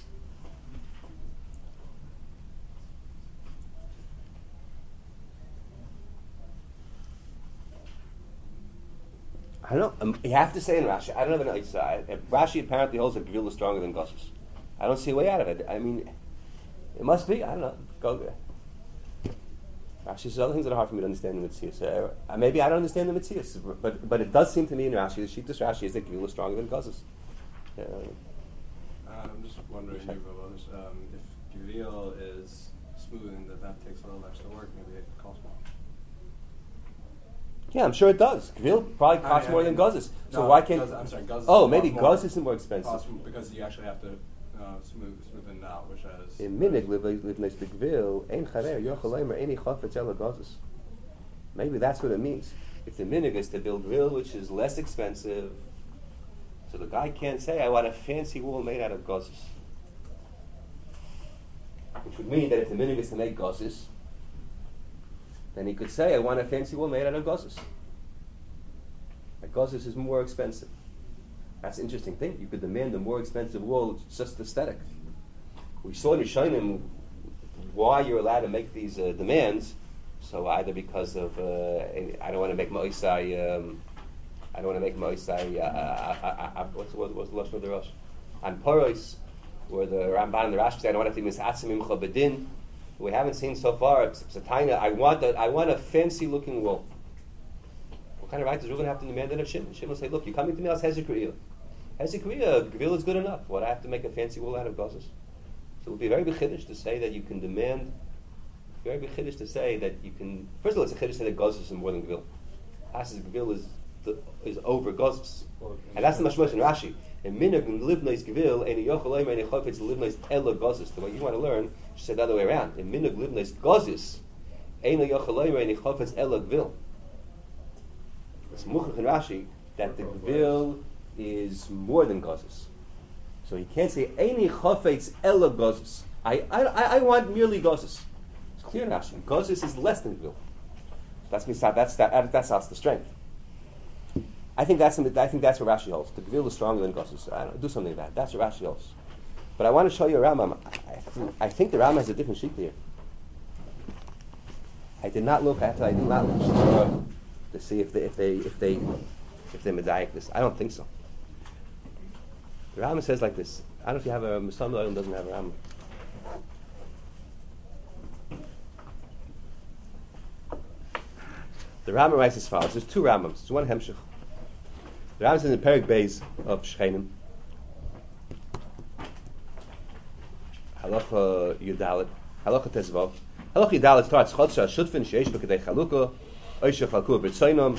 I don't know. Um, you have to say in Rashi. I don't know if uh, Rashi apparently holds that Gvil is stronger than Gozes. I don't see a way out of it. I mean, it must be. I don't know. Go there. Rashi says other things that are hard for me to understand in the Metzius. Uh, maybe I don't understand the Metzius, but but it does seem to me in Rashi, the Shittas Rashi is that Gvil is stronger than Gozes. Uh, I'm just wondering, um, if Gvil is smooth and that that takes a little extra work, maybe it costs more. Yeah, I'm sure it does. Gvil probably costs I mean, more I mean, than Gozes. So no, why can't? Guz, I'm sorry, Guzes oh, is maybe more, Gozes is more expensive. Costs, because you actually have to uh, smooth smoothen it out, which has. In minig live next to Gvil, ein charer yochalemer any chafetz el Gozes. Maybe that's what it means. If the minig is to build Gvil, which is less expensive, So the guy can't say, I want a fancy wall made out of gauze. Which would mean that if the minhag is to make gauze, then he could say, I want a fancy wall made out of gauze. Like gauze is more expensive. That's an interesting thing. You could demand a more expensive wall, it's just aesthetic. We saw in Rishonim why you're allowed to make these uh, demands. So either because of uh, I don't want to make moisai, um, I don't want to make moisai. Uh, uh, uh, uh, what's the word? What's the lashon of the Rosh? On Poros, or the Ramban and the Rashi say I don't want to miss atzimim bedin. We haven't seen so far. It's, it's a taina. I want a, I want a fancy looking wall. What kind of right does Reuven have to demand that of Shimon? Shimon will say, look, you're coming to me as Hezekriya. Hezekriya, Gvil is good enough. What, I have to make a fancy wall out of gauze? So it would be very big chiddush to say that you can demand, very big chiddush to say that you can, first of all, it's a chiddush to say that gauze is more than Gvil. Ashes Gvil is the, is over gauze. And that's the mashmash in Rashi. And minhag livnois Gvil, and yochel omer, and chofetz livnois ela gauze. The way you want to learn, she said the other way around. And minhag livnois gauze, and yochel omer, and chofetz ela Gvil. It's muchach in Rashi that the Gvil is more than gauze. So he can't say any chafetz ela gauze. I, I I want merely gauze. It's clear in Rashi. Gauze is less than Gvil. That's that's that that's that's the strength. I think that's I think that's what Rashi holds. The Gvil is stronger than gauze. So I don't do something like that. That's what Rashi holds. But I want to show you a Rambam. I, I think the Rambam has a different sheet here. I did not look after I did not look to see if they if they if they if they medayik this. I don't think so. The Rambam says like this. I don't know if you have a Musam Oil doesn't have a Rambam. The Rambam writes as follows. There's two Rambams. There's one Hemshech. The Rambam says in the Perek Beis of Shchenim. Halacha Yudalit. Halacha Tezvav. Halacha Yudalit starts Chodsha Shutfin Sheish B'Kedei Chaluka Oisha Chalkua B'Tzainom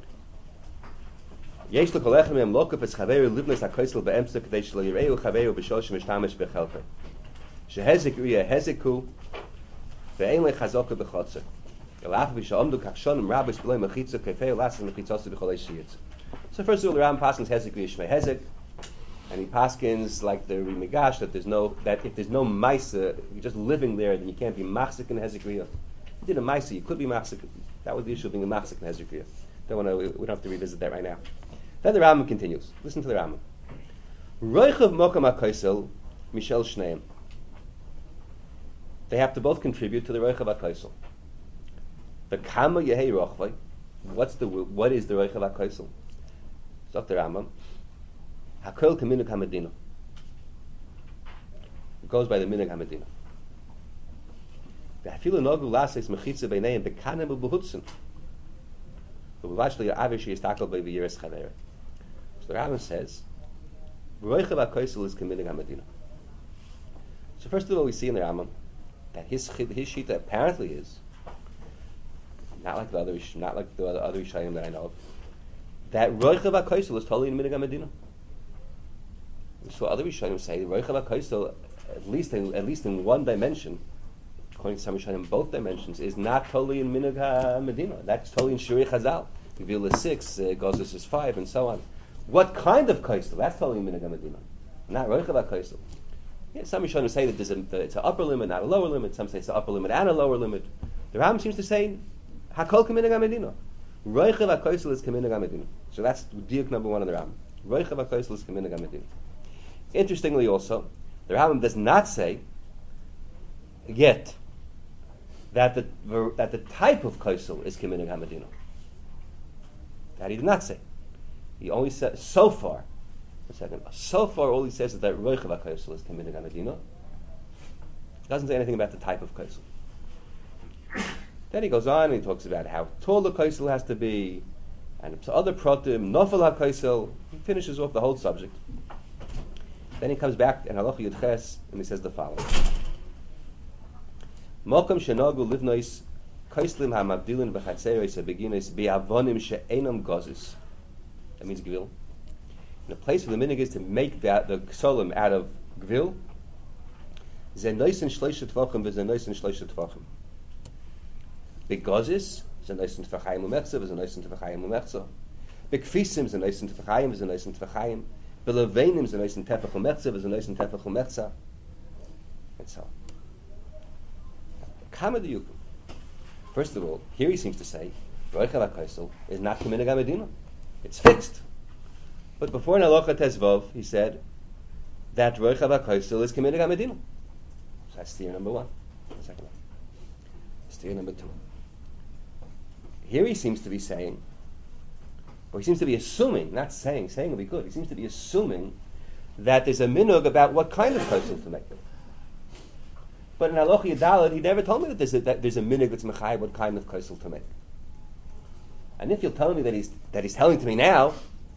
Yesh L'Kolechem Yem Lokaf Es Chaveru Livnes HaKoisel Be'emsa Kedei Shlo Yireu Chaveru B'Shoshim Mishtamish B'Chelpe Shehezik Riyah Heziku Ve'en Lechazoka B'Chotzer Elach B'Shamdu Kachshonim Rabbis B'Loi Mechitza Kefei Lassen Mechitzosu B'Cholei Shiyitz. So first of all, the Ram paskins Hezik Riyah Shmei Hezik, and he paskins like the Rimigash that there's no that if there's no Maisa, you're just living there, then you can't be Machzik in Hezik Riyah. You did a Maisa, you could be Machzik. That was the issue of being a Machzik in Hezik Riyah. Don't want to. We don't have to revisit that right now. Then the Rambam continues. Listen to the Rambam. Roichav Mokam HaKoisel Mishel Shneim. They have to both contribute to the Roichav HaKoisel. The Kama Yehei Rochvai. What's the what is the Roichav HaKoisel? So the Rambam. Hakol Kaminuk Hamadina. It goes by the Minuk Hamadina. The Hafilu Nogu Lases Mechitza Beineim Bekanem U'Behutzen. So the Rambam says, Roichav HaKoisel is Kaminuk Hamadina. So first of all, we see in the Rambam that his his shita apparently is not like the other not like the other, other Rishayim that I know of. That Roichav HaKoisel is totally in Minuk Hamadina. So other Rishayim say Roichav HaKoisel, at least in, at least in one dimension, according to some Rishayim, both dimensions, is not totally in Minuk HaMedina. That's totally in Shirei Chazal. Gvil is six, uh, Gozes is five, and so on. What kind of Koisel? That's totally in Minuk HaMedina. Not Roichav HaKoisel. Yeah, some Rishayim say that there's a, it's an upper limit, not a lower limit. Some say it's an upper limit and a lower limit. The Rambam seems to say Hakol Kaminuk HaMedina. Roichav HaKoisel is Kaminuk HaMedina. So that's diuk number one in the Rambam. Roichav HaKoisel is Kaminuk HaMedina. Interestingly also, the Rambam does not say yet that the that the type of Koisel is Kaminuk HaMedina. That he did not say. He only said, so far, a second, so far all he says is that Roichav HaKoisel is Kaminuk HaMedina. Doesn't say anything about the type of Koisel. Then he goes on and he talks about how tall the Koisel has to be, and other protim, Nofel HaKoisel. He finishes off the whole subject. Then he comes back in Halacha Yud Ches and he says the following: Mokum shenagu livnois koislim hamabdilin b'chatzeres beginis biavonim she'enam gozis. That means gvil. In a place where the minig is to make that the ksolim out of gvil, zenoisen shloisha tvachim v'zenoisen shloisha tvachim. Begozis zenoisen tvachayim umechza v'zenoisen tvachayim umechza. Bekfisim zenoisen tvachayim v'zenoisen tvachayim. Belevenim is a nice and tefach umechza, is a nice and tefach umechza, and so on. Kama the Yukum. First of all, here he seems to say, Roichav HaKoisel is not K'minhag HaMedina. It's fixed. But before in Halacha Tezvav, he said that Roichav HaKoisel is K'minhag HaMedina. So that's theory number one. The second one. That's theory number two. Here he seems to be saying, or he seems to be assuming, not saying, saying will be good, he seems to be assuming that there's a minhag about what kind of Koisel to make. But in Halacha Yudalad, he never told me that there's a, that there's a minhag that's mechai what kind of Koisel to make. And if you're telling me that he's that he's telling to me now,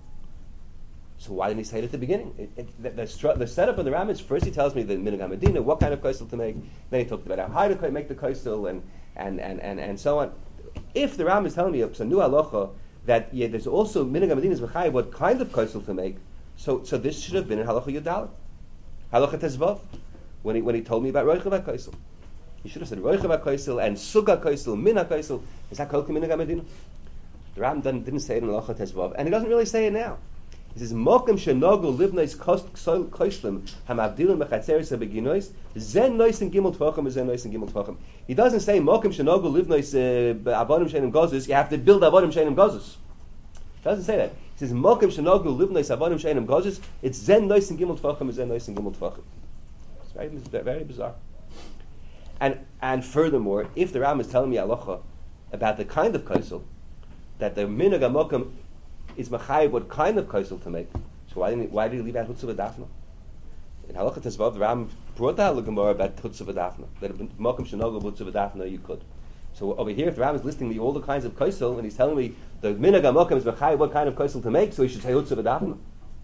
so why didn't he say it at the beginning? It, it, the, the, stru- the setup of the Ram is first he tells me the minhag HaMedina, what kind of Koisel to make, then he talked about how high to make the Koisel and, and, and, and, and so on. If the Ram is telling me it's a new halacha that yeah, there's also minhag HaMedina is mechai what kind of Koisel to make, so so this should have been in Halacha Yudalad, Halacha Tezvav, when he when he told me about Roichav HaKoisel. He should have said Roichav HaKoisel and Suga HaKoisel, Min HaKoisel. Is that called minhag HaMedina? The Ram didn't, didn't say it in Halacha Tezvav, and he doesn't really say it now. He says Mokem Shenogu Livnois Koislim Hamavdilim Mechatzeres Habeginois Zen Nois and Gimel Tvachim Zen Nois and Gimel Tvachim. He doesn't say Mokem Shenogu Livnois Avodim Shenim Gozos. You have to build Avodim Shenim Gozos. He doesn't say that. He says Mokem Shenogu Livnois Avodim Shenim Gozos. It's Zen Nois and Gimel Tvachim Zen Nois and Gimel Tvachim. It's very very bizarre. And and furthermore, if the Ram is telling me halacha about the kind of koisel, that the minhag hamokum is machayv what kind of koisel to make. So why didn't he, why did he leave out Hutzav Adafna? In Halacha Tezvav, the Ram brought out the Gemara about Hutzav Adafna. That mokum shenogel Hutzav Adafna you could. So over here, if the Ram is listing me all the kinds of koisel, and he's telling me the minhag hamokum is machayv what kind of koisel to make, so he should say Hutzav Adafna.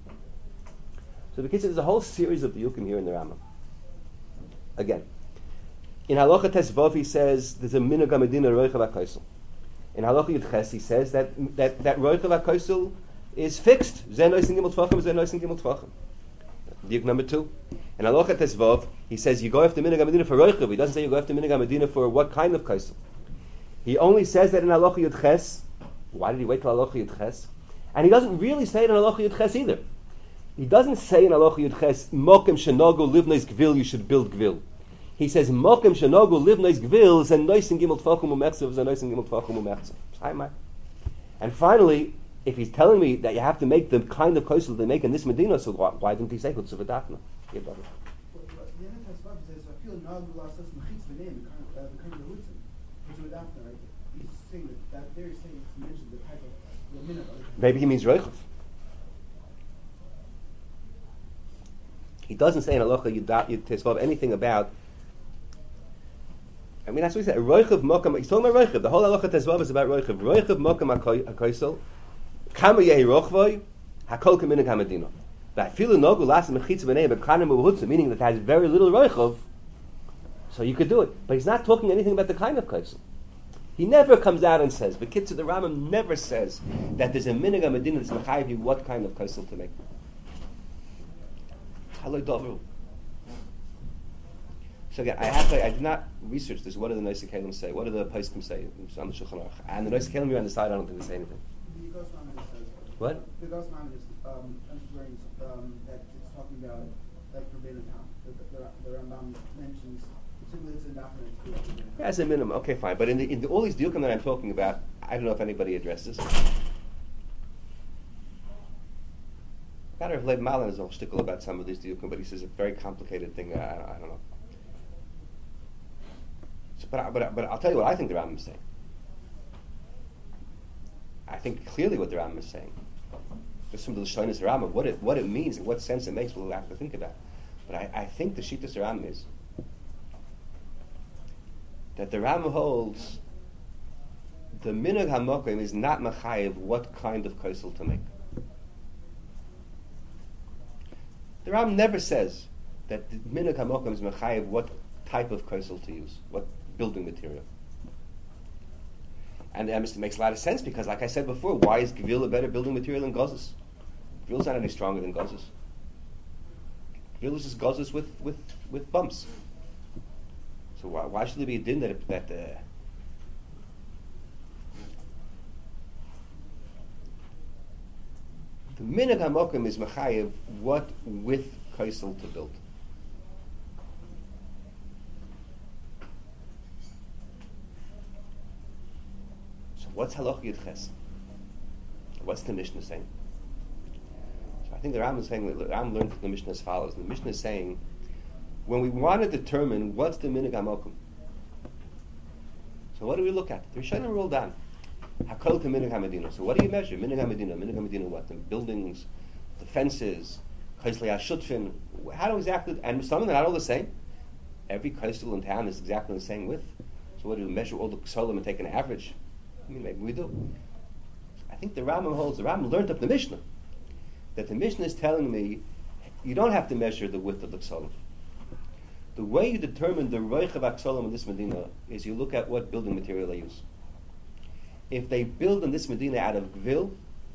So because there's a whole series of diukim here in the Rambam. Again, in Halacha Tezvav he says there's a minhag HaMedina Roichav HaKoisel. In Halacha Yudches he says that that that Roichav HaKoisel is fixed. Zen Nois and Gimel Tvachim, Zen Nois and Gimel Tvachim. Diuk number two. In Halacha Tezvav he says you go after minhag HaMedina for Roichav. He doesn't say you go after minhag HaMedina for what kind of Koisel. He only says that in Halacha Yudches. Why did he wait till Halacha Yudches? And he doesn't really say it in Halacha Yudches either. He doesn't say in Halacha Yudches Mokem Shenogu Livnois Gvil you should build Gvil. He says Mokem Shenogu Livnois Gvil Zen Nois and Gimel Tvachim Umechzav Zen Nois and Gimel Tvachim Umechzav. And finally, if he's telling me that you have to make the kind of koisel they make in this Medina, so why, why didn't he say Hutzav Adafna? Yeah, brother. Maybe he means Roichav. He doesn't say in Halacha Yudalad anything about. I mean, that's what he said. Roichav Mokam. He's talking about Roichav. The whole Halacha Tezvav is about Roichav. Roichav Mokam HaKoisel. Kama Yehi Rochvoi. Hakol K'minhag HaMedina. That Filu Nogu Las Mechitz B'nei B'Kanim U'Hutza, meaning that it has very little Roichav, so you could do it. But he's not talking anything about the kind of Koisel. He never comes out and says. The Kitzur, the Rambam never says that there's a minhag HaMedina that's mechayiv you what kind of Koisel to make. Haloi Dovru. So again, I have to, I did not research this. What do the Noisei Kelim say? What do the Poskim say on the Shulchan Aruch? And the Noisei Kelim here on the side, I don't think they say anything. The Gos Maimon says. What? The Gos Maimon is um, emphasizing um, that it's talking about like Rabbeinu Tam. The, the, the Rambam mentions simply it's indefinite. Yeah, as a minimum. Okay, fine. But in, the, in the, all these diukim that I'm talking about, I don't know if anybody addresses. Matter of Leib Malin is a whole shtickle about some of these diukim, but he says a very complicated thing. I, I, I don't know. So, but, but, but I'll tell you what I think the Rambam is saying. I think clearly what the Rambam is saying. Just some of the Lashonos Rambam, what it what it means and what sense it makes, we'll have to think about. But I, I think the Shittas Rambam is that the Rambam holds the minhag hamokim is not mechayev what kind of koisel to make. The Rambam never says that the minhag hamokim is mechayev what type of koisel to use, what building material. And it makes a lot of sense because, like I said before, why is Gvil a better building material than Gozes? Gvil's not any stronger than Gozes. Gvil is just Gozes with, with, with bumps. So why, why should there be a din that, that uh, The minhag hamokim is mechayev what with kaisel to build. So what's halach yud ches? What's the Mishnah saying? So I think the Ram is saying, the Ram learned from the Mishnah as follows. The Mishnah is saying, when we want to determine what's the minhag hamokim, so what do we look at? The Rishonim roll down. Hakol to minhag hamadina. So what do you measure? Minhag hamadina. Minhag hamadina what? The buildings, the fences, kaisli hashutfin. How do exactly? And some of them are not all the same. Every kaisel in town is exactly the same width. So what do we measure all the ksolim and take an average? I mean, maybe we do. I think the Rambam holds. The Rambam learned up the Mishnah that the Mishnah is telling me you don't have to measure the width of the ksolim. The way you determine the roich of aksolim in this medina is you look at what building material they use. If they build in this medina out of gvil, you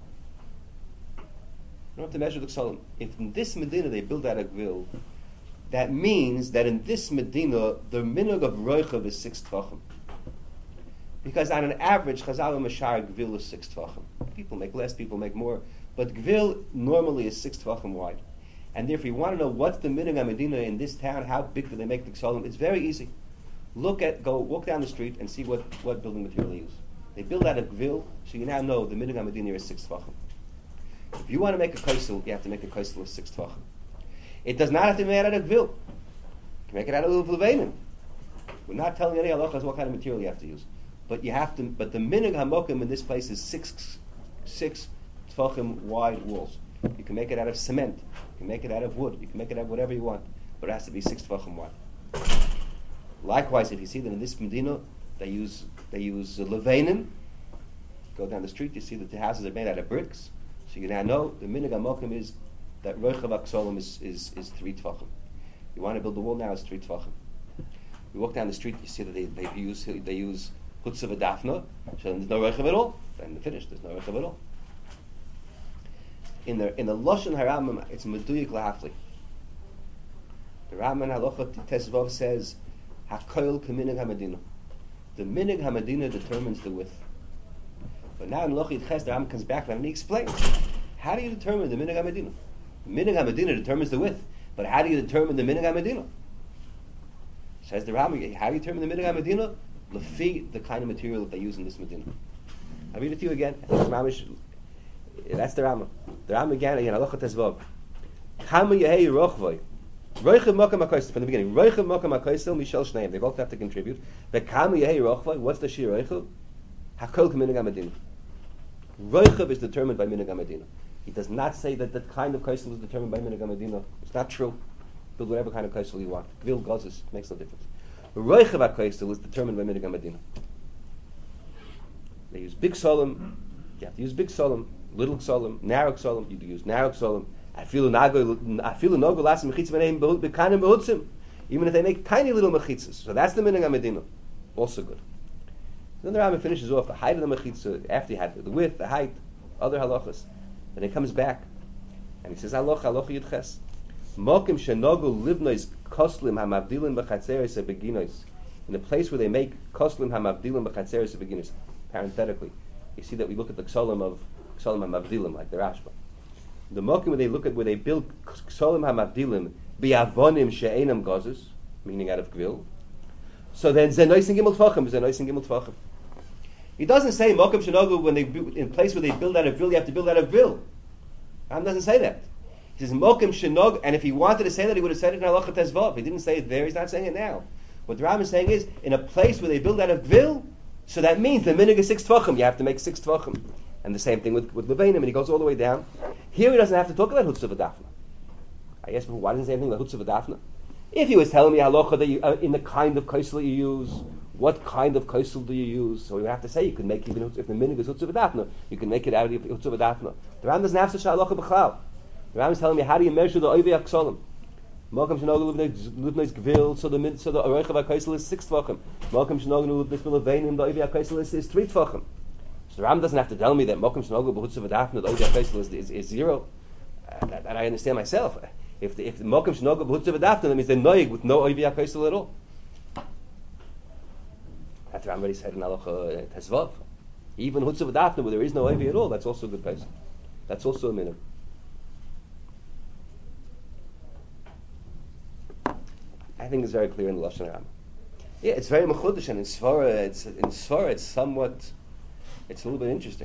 don't have to measure the ksolim. If in this medina they build out of gvil, that means that in this medina the minhag of roichav is six tvachim. Because on an average, Chazal and Mashar gvil is six tvachim. People make less, people make more, but gvil normally is six tvachim wide. And therefore, you want to know what's the minhag HaMedina in this town, how big do they make the ksolim? It's very easy. Look at, go walk down the street and see what, what building material they use. They build out of gvil, so you now know the minhag HaMedina is six tvachim. If you want to make a kaisel, you have to make a kaisel with six tvachim. It does not have to be made out of gvil. You can make it out of levanim. We're not telling any halachas what kind of material you have to use, but you have to. But the minhag hamokim in this place is six six tvachim wide walls. You can make it out of cement. You can make it out of wood. You can make it out of whatever you want, but it has to be six tvachim wide. Likewise, if you see that in this medina they use they use uh, levanim, go down the street, you see that the houses are made out of bricks. So you now know the minhag hamokim is that roichav aksolim is, is is three tvachim. You want to build the wall now, it's three tvachim. You walk down the street, you see that they, they use they use hutzah v'dafna, so there's no roichav at all. Then finished, there's no roichav at all. In the in the Lashon Haramim, it's meduyik lahafli. The Rambam Halacha Tesvav says, "Hakoil k'minhag hamadina." The minhag hamadina determines the width. But now in Lochit Ches, the Rambam comes back and he explains, how do you determine the minhag hamadina? The minhag hamadina determines the width, but how do you determine the minhag hamadina? Says the Rambam, how do you determine the minhag hamadina? Lefi the kind of material that they use in this medina. I'll read it to you again. That's the Rambam. The Rambam again, again, Halacha Tezvav. Chama Yehei Rochvoi. Roichav Mokam HaKoisel. From the beginning. Roichav Mokam HaKoisel, Mishal Shneim. They both have to contribute. But Chama Yehei Rochvoi, what's the Shir Roichav? Hakol K'minhag HaMedina. Roichav is determined by Minhag HaMedina. He does not say that the kind of Koisel is determined by Minhag HaMedina. It's not true. Build whatever kind of Koisel you want. Gvil, Gozes, makes no difference. Roichav HaKoisel is determined by Minhag HaMedina. They use big solemn. You have to use big solemn. Little ksolim, narrow ksolim, you use narrow ksolim. I feel I feel no go last mechitz b'neim b'kanim b'hutzim, even if they make tiny little mechitzas. So that's the minhag hamadina, also good. Then the Rambam finishes off the height of the mechitza after he had the width, the height, other halachas. Then he comes back and he says halacha halacha yudches mokim shenogu livnois koslim hamavdilim b'chatzeres beginos. In the place where they make koslim hamavdilim b'chatzeres beginos. Parenthetically, you see that we look at the ksolim of Ksolim HaMavdilim, like the Rashba. The Mokim where they look at where they build Ksolim HaMavdilim bi'avonim she'enam gozes, meaning out of gvil. So then zenois and gimel tvachim, zenois and gimel tvachim. He doesn't say Mokim shenogu when they in place where they build out of gvil, you have to build out of gvil. Ram doesn't say that. He says Mokim shenog, and if he wanted to say that, he would have said it in Halacha Tezvav. He didn't say it there. He's not saying it now. What the Ram is saying is in a place where they build out of gvil, so that means the minhag is six tvachim. You have to make six tvachim. And the same thing with, with Levanim, and he goes all the way down. Here he doesn't have to talk about Hutzah V'Dafna. I asked him, why doesn't he say anything about Hutzah V'Dafna? If he was telling me halacha that you, uh, in the kind of kaisel you use, what kind of kaisel do you use? So you have to say you can make even if the minhag is Hutzah V'Dafna, you can make it out of Hutzah V'Dafna. The Ram doesn't have such halacha b'chlal. The Ram is telling me how do you measure the Oivei HaKsolim? Malkam Shenogu Livnei Gvil, so the so the Oreichav HaKaisel is six tvachim. Malkam Shenogu Livnei Levanim, the Oivei HaKaisel is, is three tvachim. So the Ram doesn't have to tell me that Mokum Shenogu B'Hutzah V'Dafna, the Oivei HaKaisel is, is, is zero. Uh, that, that I understand myself. If the, if the Mokum Shenogu B'Hutzah V'Dafna, that means they're noig with no Oivei HaKaisel at all. That's what Ram already said in Halacha Tezvav. Even Hutzah V'Dafna, where there is no Oivei at all, that's also a good place. That's also a minimum. I think it's very clear in the Lashon Rambam. Yeah, it's very mechudesh, and in Svara, it's in Svara, it's somewhat, it's a little bit interesting.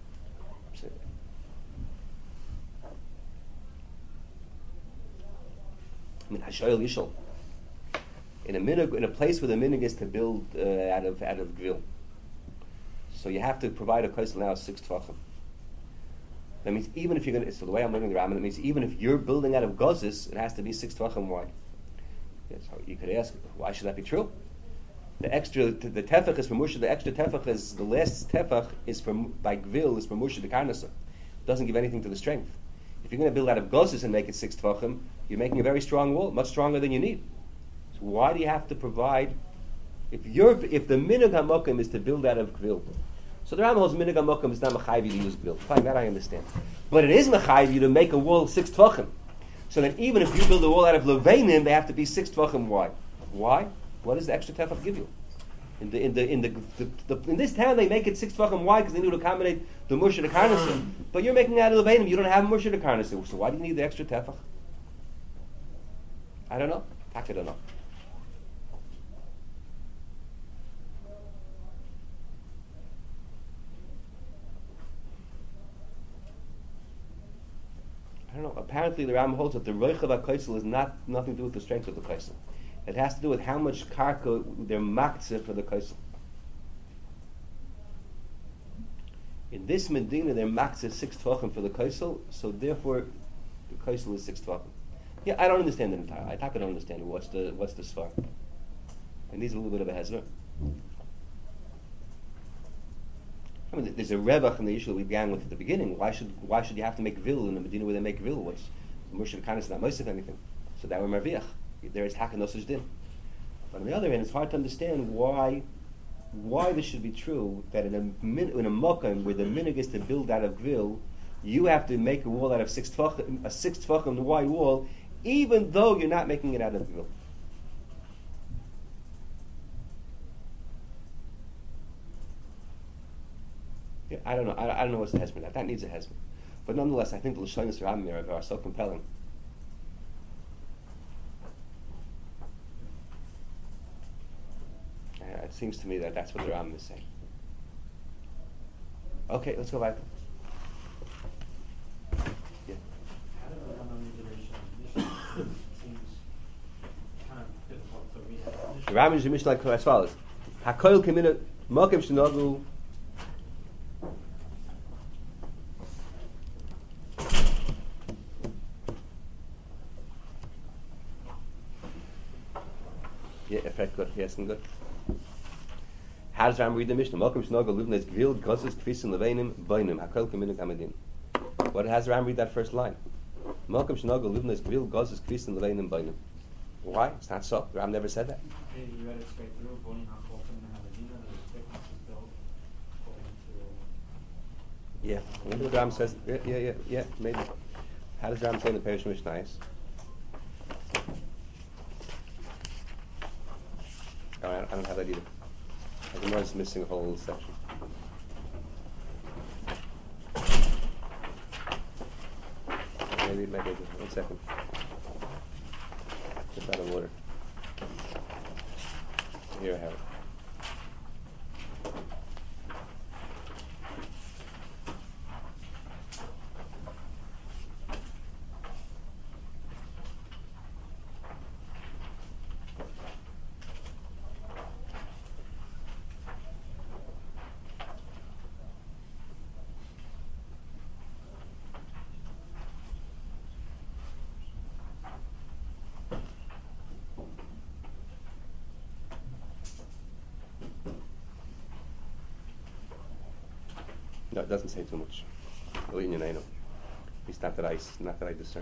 I mean, Hashoyel Yishol. In a minig, in a place where the minig is to build uh, out of out of gvil, so you have to provide a kosel now six tvachim. That means even if you're going to, so the way I'm learning the Rambam, it means even if you're building out of gozis, it has to be six tvachim wide. Yes, so you could ask, why should that be true? The extra, the tefach is for Moshe. The extra tefach is the last tefach is for by gvil is for Moshe the Karnasa. It doesn't give anything to the strength. If you're going to build out of gozis and make it six tvachim, you're making a very strong wall, much stronger than you need. So why do you have to provide? If you're, if the minhag hamokim is to build out of gvil, so the Rambam holds minhag hamokim is not mechayiv you to use gvil. Fine, that I understand. But it is mechayiv you to make a wall six tvachim. So that even if you build a wall out of levanim, they have to be six tvachim wide. Why? What does the extra tefach give you? In the in the in the, the, the in this town they make it six tvachim wide because they need to accommodate the Moshe the Karnasa. But you're making it out of levanim. You don't have Moshe the Karnasa. So why do you need the extra tefach? I don't know. I don't know. I don't know. Apparently, the Rambam holds that the roich of a kaisel is not nothing to do with the strength of the kaisel. It has to do with how much karka they're maktzeh for the kaisel. In this medina, they're maktzeh six tvachim for the kaisel, so therefore, the kaisel is six tvachim. Yeah, I don't understand it entirely. I think I don't understand what's the what's the svar. It needs a little bit of a hezra. I mean, there's a revach in the issue that we began with at the beginning. Why should why should you have to make vil in the Medina where they make vil? What's Moshe kind of not most of anything? So that we're marviach. There is hakanosage din. But on the other hand, it's hard to understand why why this should be true that in a in a mokum where the minig is to build out of vil, you have to make a wall out of six tefachim, a six tefachim wide wall, even though you're not making it out of vil. Yeah, I don't know. I, I don't know what's the hezbollah. That that needs a hezbollah. But nonetheless, I think the Lashonis Rambam are so compelling. Uh, it seems to me that that's what the Rambam is saying. Okay, let's go back. Yeah. How did the Rambam iteration initially seems kind of difficult to read. The Rambam is the Mishnah like as follows: Hakoil Kamina Mokem Shenogu. Yeah, effect good. Yes, and good. How does Ram read the Mishnah? Malcolm Shnoga Luvnes Gvil Gozes Kvisin Levenim Bainim Hakel Kaminik Amadim. What has Ram read that first line? Malcolm Shnoga Luvnes Gvil Gozes Kvisin Levenim Bainim. Why? It's not so. Ram never said that. Hey, you read it straight through. Boni Hakol Kaminik Amadim. The thickness is built according to. Yeah. I wonder what Ram says. Yeah, yeah, yeah, yeah. Maybe. How does Ram say in the Parish Mishnayos? Oh, I don't, I don't have that either. I think it's missing a whole little section. Maybe, maybe, one second. Just out of order. Here I have it. No, it doesn't say too much. At least not that I, not that I discern.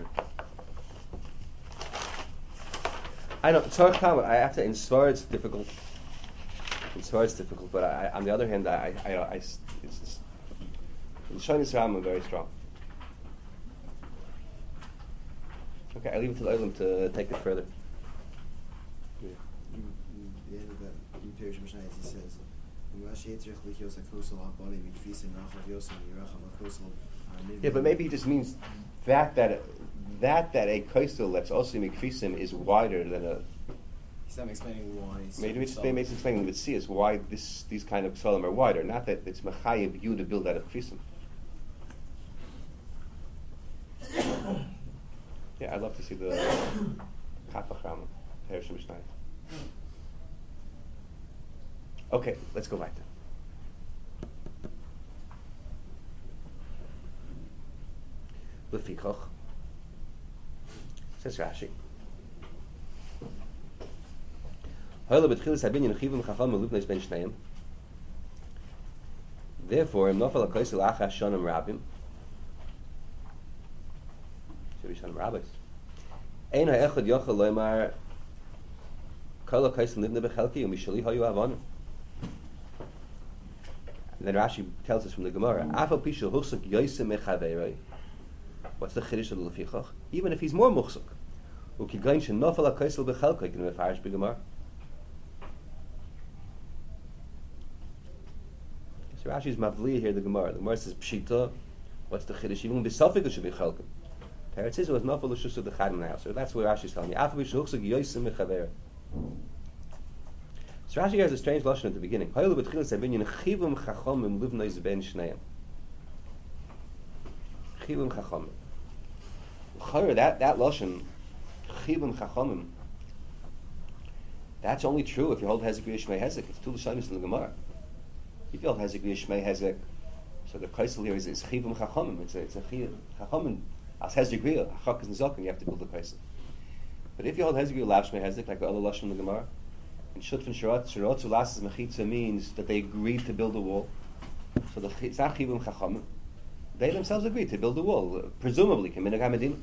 I know, Tzarech Talmud, I have to, in Svar it's difficult. In Svar it's difficult, but I, on the other hand, I, I, I, I it's, it's, the Shonis Rambam are very strong. Okay, I leave it to the Olam to take it further. Yeah. The end of that, in Parish Mishnah, he says, yeah, but maybe he just means that that that that a kaisel that's also mikfisim is wider than a He's not explaining why. Maybe it's certain maybe it's explaining the sea is why this these kind of solim are wider. Not that it's mechayiv you to build out of kfisim. Yeah, I'd love to see the Kapachram, Perish Mishnah. Okay, let's go back to. Lefichach says Rashi. Therefore, im nofel hakoisel achas shonim rabim, should be shonim rabbis. Ein ha'echad yochel loymar kol hakoisel nivne bechelki umishali hayu avonu. And then Rashi tells us from the Gemara, Afal pishu huchsuk yoyse mechaveroi. What's the chiddush of the lefichach? Even if he's more muchsuk, ukigain shenofel hakoisel bechelki, you can mefarish b'Gemara. So Rashi's mavli here. The Gemara. The Gemara says pshita. What's the chiddush? Even b'safik it should be chelkim. Teretz says it was nofel l'shus of the chadam now. So that's what Rashi's telling me. Afal pishu huchsuk yoyse mechaveroi. So Rashi has a strange lashon at the beginning. That that lashon, chivim chachamim. That's only true if you hold hezek v'yishmei hezek. It's two lashonos in the Gemara. If you hold hezek v'yishmei hezek, so the kaisel here is, is chivim chachamim. It's a it's a chivim chachamim as hezek v'yil hachak is nizok, and you have to build the kaisel. But if you hold hezek v'yil lavshmei hezek, like the other lashon in the Gemara. And Shutfin Sharot, Sharot Zulas's Mechitza means that they agreed to build a wall. So the it's not Chivim Chachamim. They themselves agreed to build a wall, uh, presumably, Keminag HaMedina.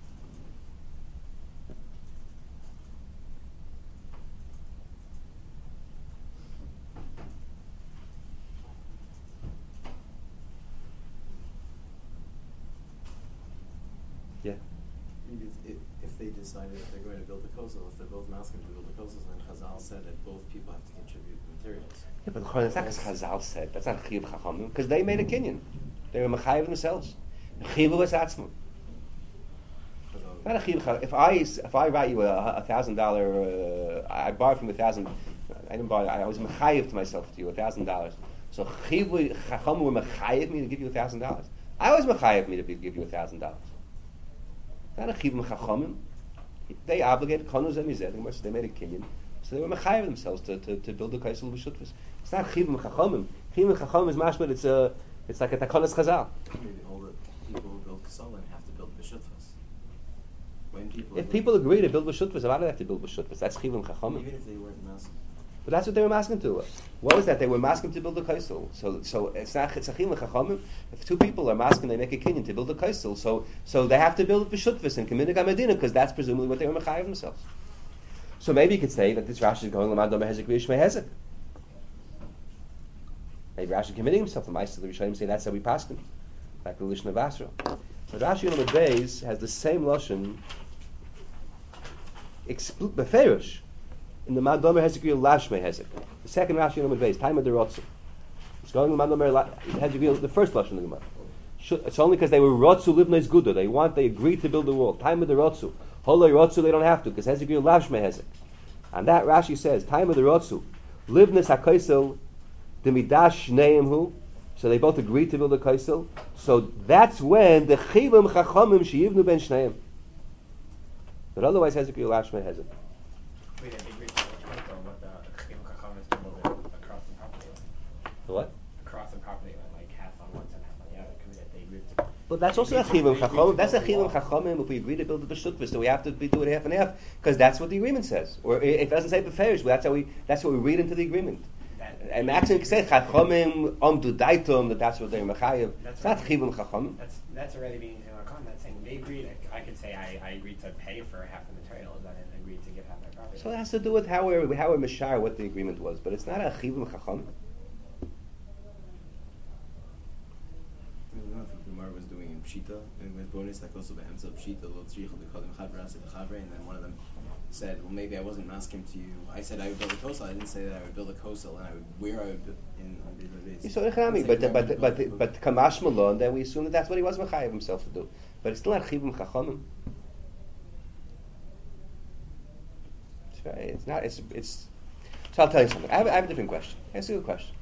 Yeah. Maybe if, if, if they decided that they're going to build the kosel, if they're both masking to build the kosel, then Chazal said that both people have to contribute the materials. Yeah, but that's not because Chazal said. That's not Chiv Chachamim, because they made a kinyan. They were Mechayiv themselves. Chiv was Atzma. Not a Chiv Chachamim. If I if I write you a, a thousand dollar, uh, I borrowed from a thousand. I didn't borrow. I was Mechayiv to myself to you a thousand dollars. So Chiv Chachamim were Mechayiv me to give you a thousand dollars. I was Mechayiv me to be, give you a thousand dollars. Not a chivim chachamim. They obligated konuz and mized. They made a kinyan, so they were mechayiv themselves to, to, to build a kaisel b'shutfus. It's not chivim chachamim. Chivim chachamim is mashma. It's a it's like a takonas chazal. Maybe all the people who build koselim have to build b'shutfus. When people If people agree to build b'shutfus, why do they have to build b'shutfus? That's chivim chachamim. even if they weren't masking. But that's what they were masking to. What was that? They were masking to build a kaisel. So, so it's not chitzachim chachamim. If two people are masking, they make a kinyan to build a kaisel. So, so they have to build it b'shutfus and Keminag HaMedina because that's presumably what they were mechayiv themselves. So maybe you could say that this Rashi is going l'mad dama hezek v'yishmei hezek. Maybe Rashi committing himself to Ma'aseh. The Rishonim say that's how we paskin, like the Lishna of Asra. But Rashi in the Beis has the same lashon, expl- beferish. In the Madomer Hezek V'yil Lashmei Hezek. The second Rashi in the Beis, time of the Rotzu. It's going to Madomer Hezek V'yil, the first Lashon in the Gemara. It's only because they were Rotzu Livnei Zguda. They want, they agreed to build the wall. Time of the Rotzu. Holoi Rotzu, they don't have to, because Hezek V'yil Lashmei Hezek. And that Rashi says, time of the Rotzu. Livnes HaKaisel, Demidash Shneim Hu. So they both agreed to build a Kaisel. So that's when the Chivim Chachamim Sheyivnu Ben Shneim. But otherwise Hezek V'yil Lashmei Hezek. Wait, they agreed to what the Chivim Chacham is to build it across the property line. The what? Across the property line, like half on one side, half on the other. Could be that they agreed to. But that's also a chivim chachamim. That's a chivim chachamim. If we agree to build the b'shutvis, so we have to be do it half and half because that's what the agreement says. Or it doesn't say beferish. That's how we. That's what we read into the agreement. That, and Maxim can say chachamim omdu daitum that that's what they're mechayev. It's not chivim chachamim. That's that's already being in our con. That's saying they agreed. I, I could say I, I agreed to pay for half the materials and I agreed to give half my property. So it has to do with how we're how we're mishar what the agreement was, but it's not a chivim chachamim. I don't know if the Gemara was doing in Pshita, and with bonus like also by Emsa Pshita, Lo Tzrich L'Kodim Chavra Asif Chavra, and then one of them said, well, maybe I wasn't masking to you. I said I would build a kosel. I didn't say that I would build a kosel, and I would where I would build in on these days. So but but but but kamash malon, then we assume that that's what he was mechayev himself to do, but it's still not chivim chachamim. very, it's not, it's, it's, so I'll tell you something. I have, I have a different question. Ask you a question.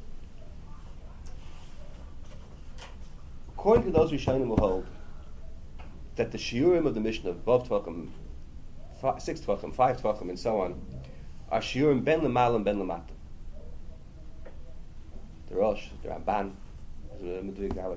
According to those Rishonim who hold that the shiurim of the Mishnah, Vav Tvachim, fi- six Tvachim, five Tvachim, and so on, are shiurim ben l'mal and ben l'mata. The Rosh, the Ramban, the Meduik Galit.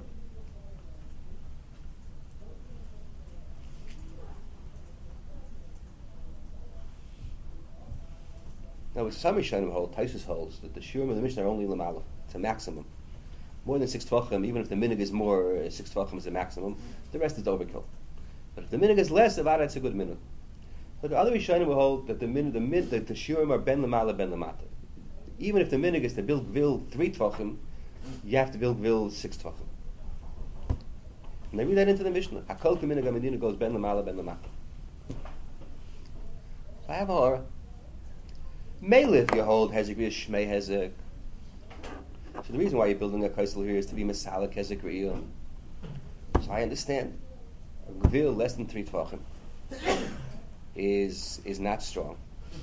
Now, with some Rishonim hold, Taisus holds that the shiurim of the Mishnah are only l'mal. It's a maximum. More than six tvachim, even if the minig is more, uh, six tvachim is the maximum, the rest is overkill. But if the minig is less, avada, it's a good minig. But the other Rishonim will hold that the minig, the mid, that the shiurim are ben lamala, ben lamata. Even if the minig is to build gvil three tvachim, you have to build gvil six tvachim. And they read that into the Mishnah. Hakol k'minig ha-medina goes ben lamala, ben lamata. So I have a horror. Melech, you hold, hezek v'yish shmei hezek. So the reason why you're building a kaisel here is to be masalik hezek riyum. So I understand. A gvil less than three tvachim is is not strong.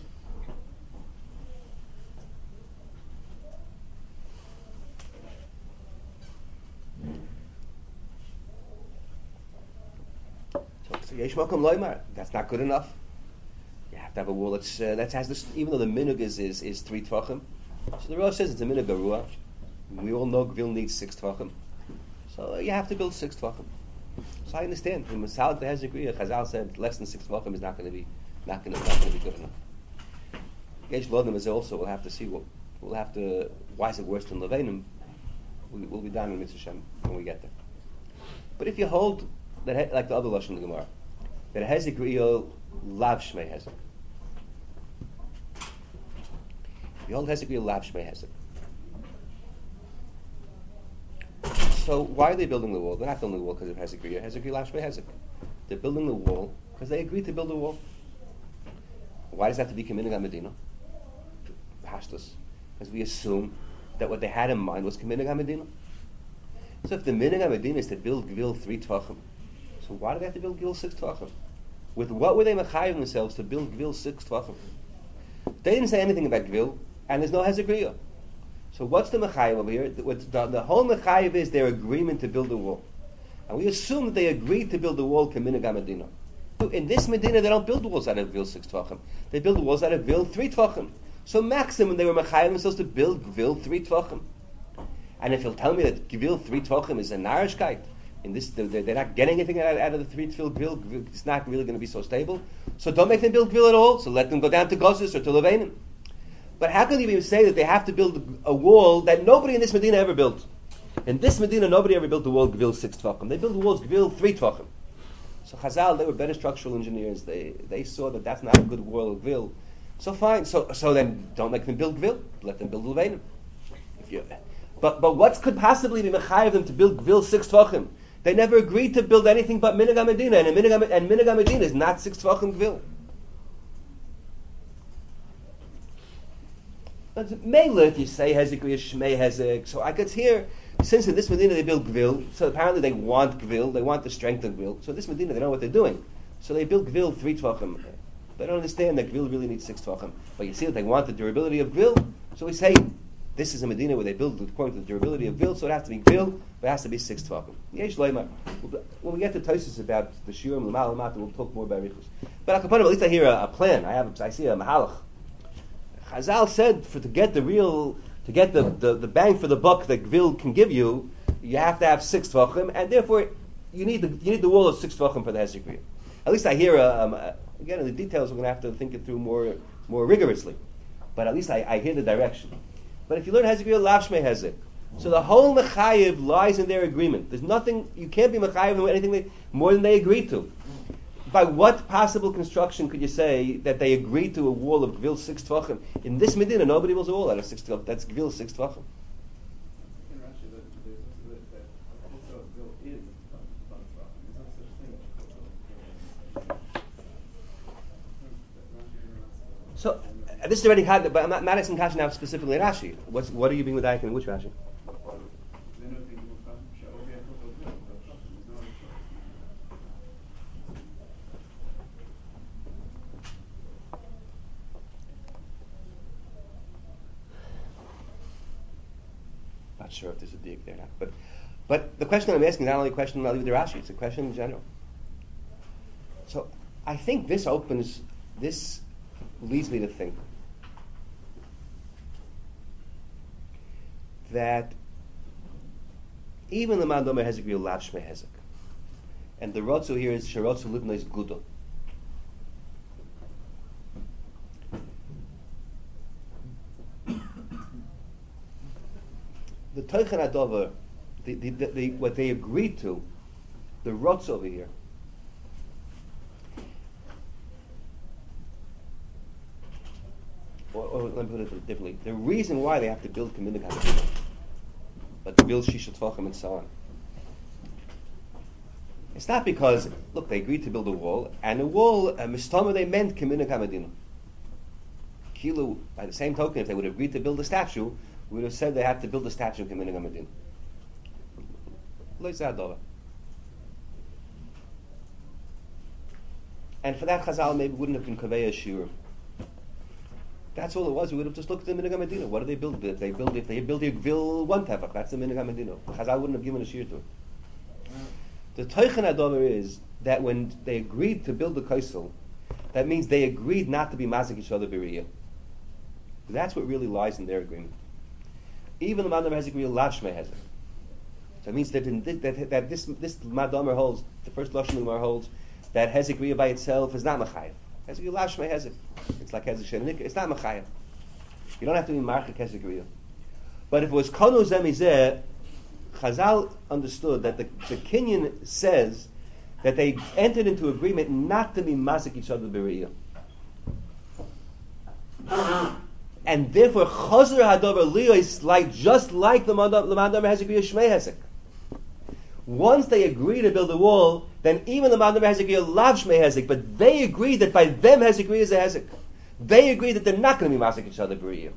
So yesh makom loymar. That's not good enough. You have to have a wall that's uh, that has this. Even though the minug is is, is three tvachim, so the Rosh says it's a minug garua. We all know gvil needs six tvachim, so you have to build six tvachim. So I understand. In Masalik the Hezekriya, Chazal said less than six tvachim is not going to be not going to not going to be good enough. Yesh Lodnim is also. We'll have to see what we'll have to. Why is it worse than Levanim? We, we'll be down in Mitzvah Shem when we get there. But if you hold that, like the other lashon in the Gemara, that Hezekriya lav shmei hezek. You hold Hezekriya lav shmei hezek. So why are they building the wall? They're not building the wall because of Hezekriya. Hezekriya lav shmei hezek. They're building the wall because they agreed to build the wall. Why does that have to be committing on Medina? Pashtus. Because we assume that what they had in mind was committing on Medina. So if the minig on Medina is to build gvil three tvachim, so why do they have to build gvil six tvachim? With what were they mechayim themselves to build gvil six tvachim? They didn't say anything about gvil, and there's no hezekriya. So what's the mechayiv over here? The, the, the whole mechayiv is their agreement to build a wall, and we assume that they agreed to build the wall k'minig Medina. In this Medina, they don't build walls out of gvil six tvachim. They build walls out of gvil three tvachim. So maximum, they were mechayiv themselves to build gvil three tvachim. And if you'll tell me that gvil three tvachim is a narishkeit, in this they're, they're not getting anything out, out of the three tefil gvil, it's not really going to be so stable. So don't make them build gvil at all. So let them go down to Gozis or to Levanim. But how can you even say that they have to build a wall that nobody in this Medina ever built? In this Medina, nobody ever built a wall gvil six tvachim. They built walls gvil three tvachim. So Chazal, they were better structural engineers. They they saw that that's not a good wall of gvil. So fine. So so then don't make them build gvil. Let them build Levanim. If you, but but what could possibly be mechayiv them to build gvil six tvachim? They never agreed to build anything but minig Medina, and minig and minig Medina is not six tvachim gvil. Mela, if you say hezek shmei hezek, so I could hear. Since in this Medina they build gvil, so apparently they want gvil, they want the strength of gvil. So this Medina they know what they're doing. So they build gvil three tvachim. They don't understand that gvil really needs six tvachim. But you see that they want the durability of gvil. So we say this is a Medina where they build according to the durability of gvil. So it has to be gvil, but it has to be six tvachim. Yesh leimar. When we get to Tosfos about the shiurim l'mal l'mata, we'll talk more about richus. But at least I hear a, a plan. I have I see a mahalach. Chazal said for to get the real. To get the, the, the bang for the buck that gvil can give you, you have to have six tvachim, and therefore you need the you need the wall of six tvachim for the hezekriya. At least I hear uh, um, uh, again in the details we're going to have to think it through more more rigorously, but at least I, I hear the direction. But if you learn hezekriya, lav shmei hezek. So the whole mechayiv lies in their agreement. There's nothing you can't be mechayiv with anything they, more than they agreed to. By what possible construction could you say that they agreed to a wall of gvil six tvachim? In this Medina, nobody builds a wall out of six tvachim. That's gvil six tvachim. In Rashi, that there's also that, that also gvil is one tvachim. There's no such thing as So uh, this is already had, but I'm not, not asking Kasha now specifically Rashi. What's, what are you being with Dayak in which Rashi? not sure if there's a dig there now. But but the question I'm asking is not only a question I'll leave the Rashi, it's a question in general. So I think this opens, this leads me to think that even the man domer hezek will lav shmei hezek, and the rotzu here is sherotzu libnois gudo. The Teichen Adover, the, the, the, the, what they agreed to, the Rotz over here, or, or let me put it differently, the reason why they have to build Kaminik HaMedina, but to build Shisha Tvachim and so on, it's not because, look, they agreed to build a wall, and the wall, uh, Mistama, they meant Kaminik HaMedina. Kilu, by the same token, if they would have agreed to build a statue, we would have said they have to build a statue of Kaminik HaMedina. Lo yizeh hadova. And for that, Chazal maybe wouldn't have been Kaveh Shur. That's all it was. We would have just looked at the Minig HaMedina. What do they build? If they build, if they build the Gvil one tefach, that's the Minig HaMedina. Chazal wouldn't have given a shir to it. The Teichen Adomer is that when they agreed to build the Kaisel, that means they agreed not to be mazik each other b'riyah. That's what really lies in their agreement. Even the Madam Hezek real lav shmei hezek. So it means that, in, that, that this this Madamer holds, the first Lashon Gemara holds, that Hezek Riyah by itself is not Mechayev. Hezek Riyah lav shmei hezek. It's like Hezek Shenik, it's not Mechayev. You don't have to be Marchik Hezek Riyah. But if it was Konu Zemizeh, Chazal understood that the, the Kinyan says that they entered into agreement not to be mazik each other b'riyah. And therefore, Chazer Hadover Liyos, like just like the Mandam Hezek Riyah Shmei Hezek. Once they agree to build a wall, then even the Mandam Hezek Riyah lav Shmei Hezek, but they agree that by them Hezek Riyah is a Hezek. They agree that they're not going to be mazik each other b'riyah.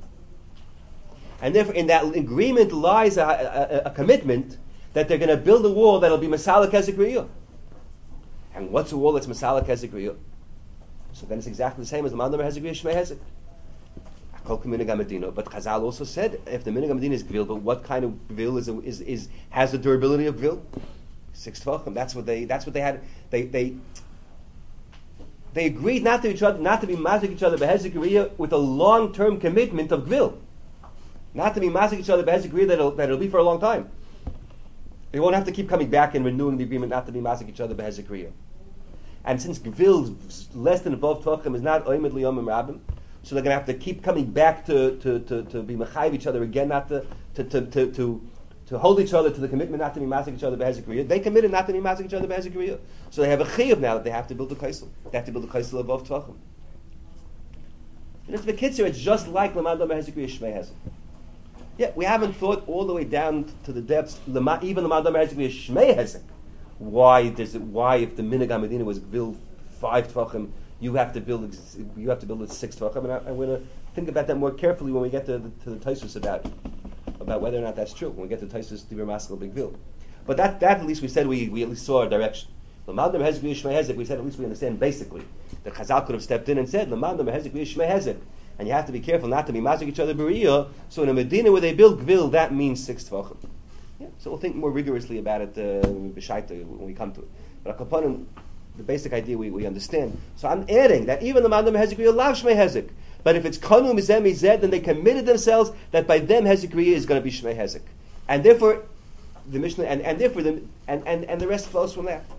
And therefore, in that agreement lies a, a, a commitment that they're going to build a wall that'll be Masalik Hezek Riyah. And what's a wall that's Masalik Hezek Riyah? So then it's exactly the same as the Mandam Hezek Riyah Shmei Hezek. But Chazal also said, if the Minig HaMedina is Gvil, but what kind of Gvil is, is, is has the durability of Gvil? Six Tvachim. That's what they. That's what they had. They they they agreed not to each other, not to be mazik each other b'hezek riyah with a long-term commitment of Gvil, not to be mazik each other b'hezek riyah that'll that'll be for a long time. They won't have to keep coming back and renewing the agreement not to be mazik each other b'hezek riyah. And since Gvil less than above Tvachim is not oimid liyomim rabim, so they're going to have to keep coming back to, to, to, to be mechayiv each other again, not to to, to, to, to to hold each other to the commitment not to be mazik each other b'hezek riyah. They committed not to be mazik each other b'hezek riyah. So they have a chiyuv now that they have to build a kaisel. They have to build a kaisel above tvachim. And it's v'kitzur, it's just like l'madam b'hezek riyah shmei hezek. Yeah, we haven't thought all the way down to the depths, even l'madam b'hezek riyah shmei hezek. Why does it? Why if the Minig HaMedina was built five tvachim, you have to build you have to build it six tvachim? And I, I'm going to think about that more carefully when we get to the, to the Tosfos about about whether or not that's true. When we get to Tosfos Divrei Maskil Big Vil, but that that at least we said we, we at least saw a direction. L'madam b'hezek riyah shmei hezek. We said at least we understand basically that Chazal could have stepped in and said l'madam b'hezek riyah shmei hezek, and you have to be careful not to be mazik each other b'riyah. So in a Medina where they build Gvil, that means six tvachim. Yeah, so we'll think more rigorously about it uh, when we come to it. But upon the basic idea we, we understand. So I'm adding that even the Mandam Hezek Riyah lav Shmei Hezek. But if it's Kanu Mizeh Mizeh, then they committed themselves that by them Hezek Riyah is going to be Shmei Hezek. And therefore, the Mishnah, and, and therefore, the, and, and, and the rest flows from that.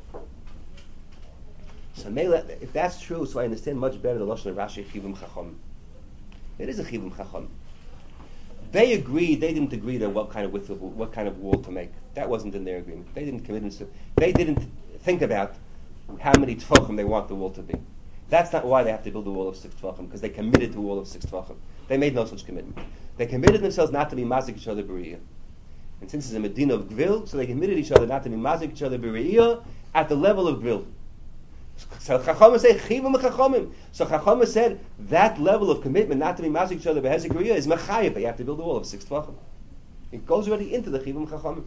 So if that's true, so I understand much better the Lashon of Rashi, Chivum Chacham. It is a Chivum Chacham. They agreed. They didn't agree to what kind of width of, what kind of wall to make. That wasn't in their agreement. They didn't commit themselves. They didn't think about how many tefachim they want the wall to be. That's not why they have to build a wall of six tefachim, because they committed to a wall of six tefachim. They made no such commitment. They committed themselves not to be mazik each other b'riyah. And since it's a Medina of Gvil, so they committed each other not to be mazik each other b'riyah at the level of Gvil. So Chachamim say Chivum Chachamim. So Chachamim said that level of commitment not to be mazik each other b'hezek riyah is mechayev. You have to build a wall of six tefachim. It goes already into the Chivum Chachamim.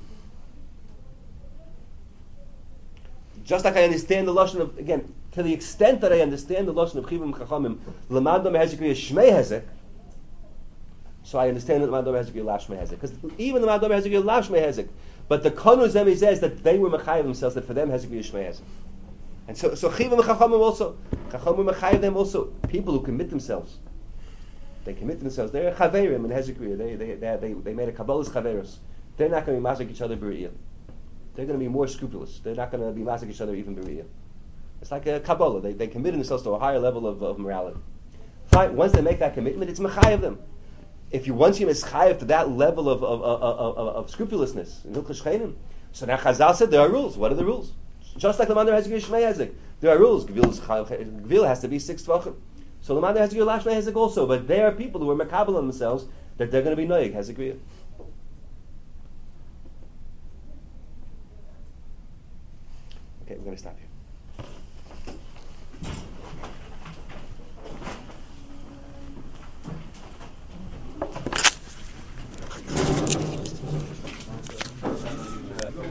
Just like I understand the lashon of, again, to the extent that I understand the lashon of Chivum Chachamim, l'madam b'hezek riyah shmei hezek. So I understand that the Ma'ador Hezek Lav Shmei Hezek. Because even the Ma'ador Hezek Lav Shmei Hezek, but the Konu Zemi says that they were Mechayiv themselves, that for them Hezek Shmei Hezek. And so, so Chivim and Chachamim also, Chachamim Mechayiv them also, people who commit themselves. They commit themselves. They're Chaverim in Hezek. They, they, they, they, they made a Kabbalah's Chaveros. They're not going to be Mazik each other B'riyah. They're going to be more scrupulous. They're not going to be Mazik each other even B'riyah. It's like a Kabbalah. They, they commit themselves to a higher level of, of morality. Fine. Once they make that commitment, it's Mechayiv them. If you once you mischayev to that level of of, of, of, of, of scrupulousness in Hilchos Shchenim, so now Chazal said there are rules. What are the rules? Just like the Ma'ader Hezek Shmei Hezek, there are rules. Gvil has to be six tvachim. So the Ma'ader Hezek Lav Shmei Hezek also, but there are people who are makabel on themselves that they're going to be noyeg Hezek Riyah. Okay, we're going to stop here.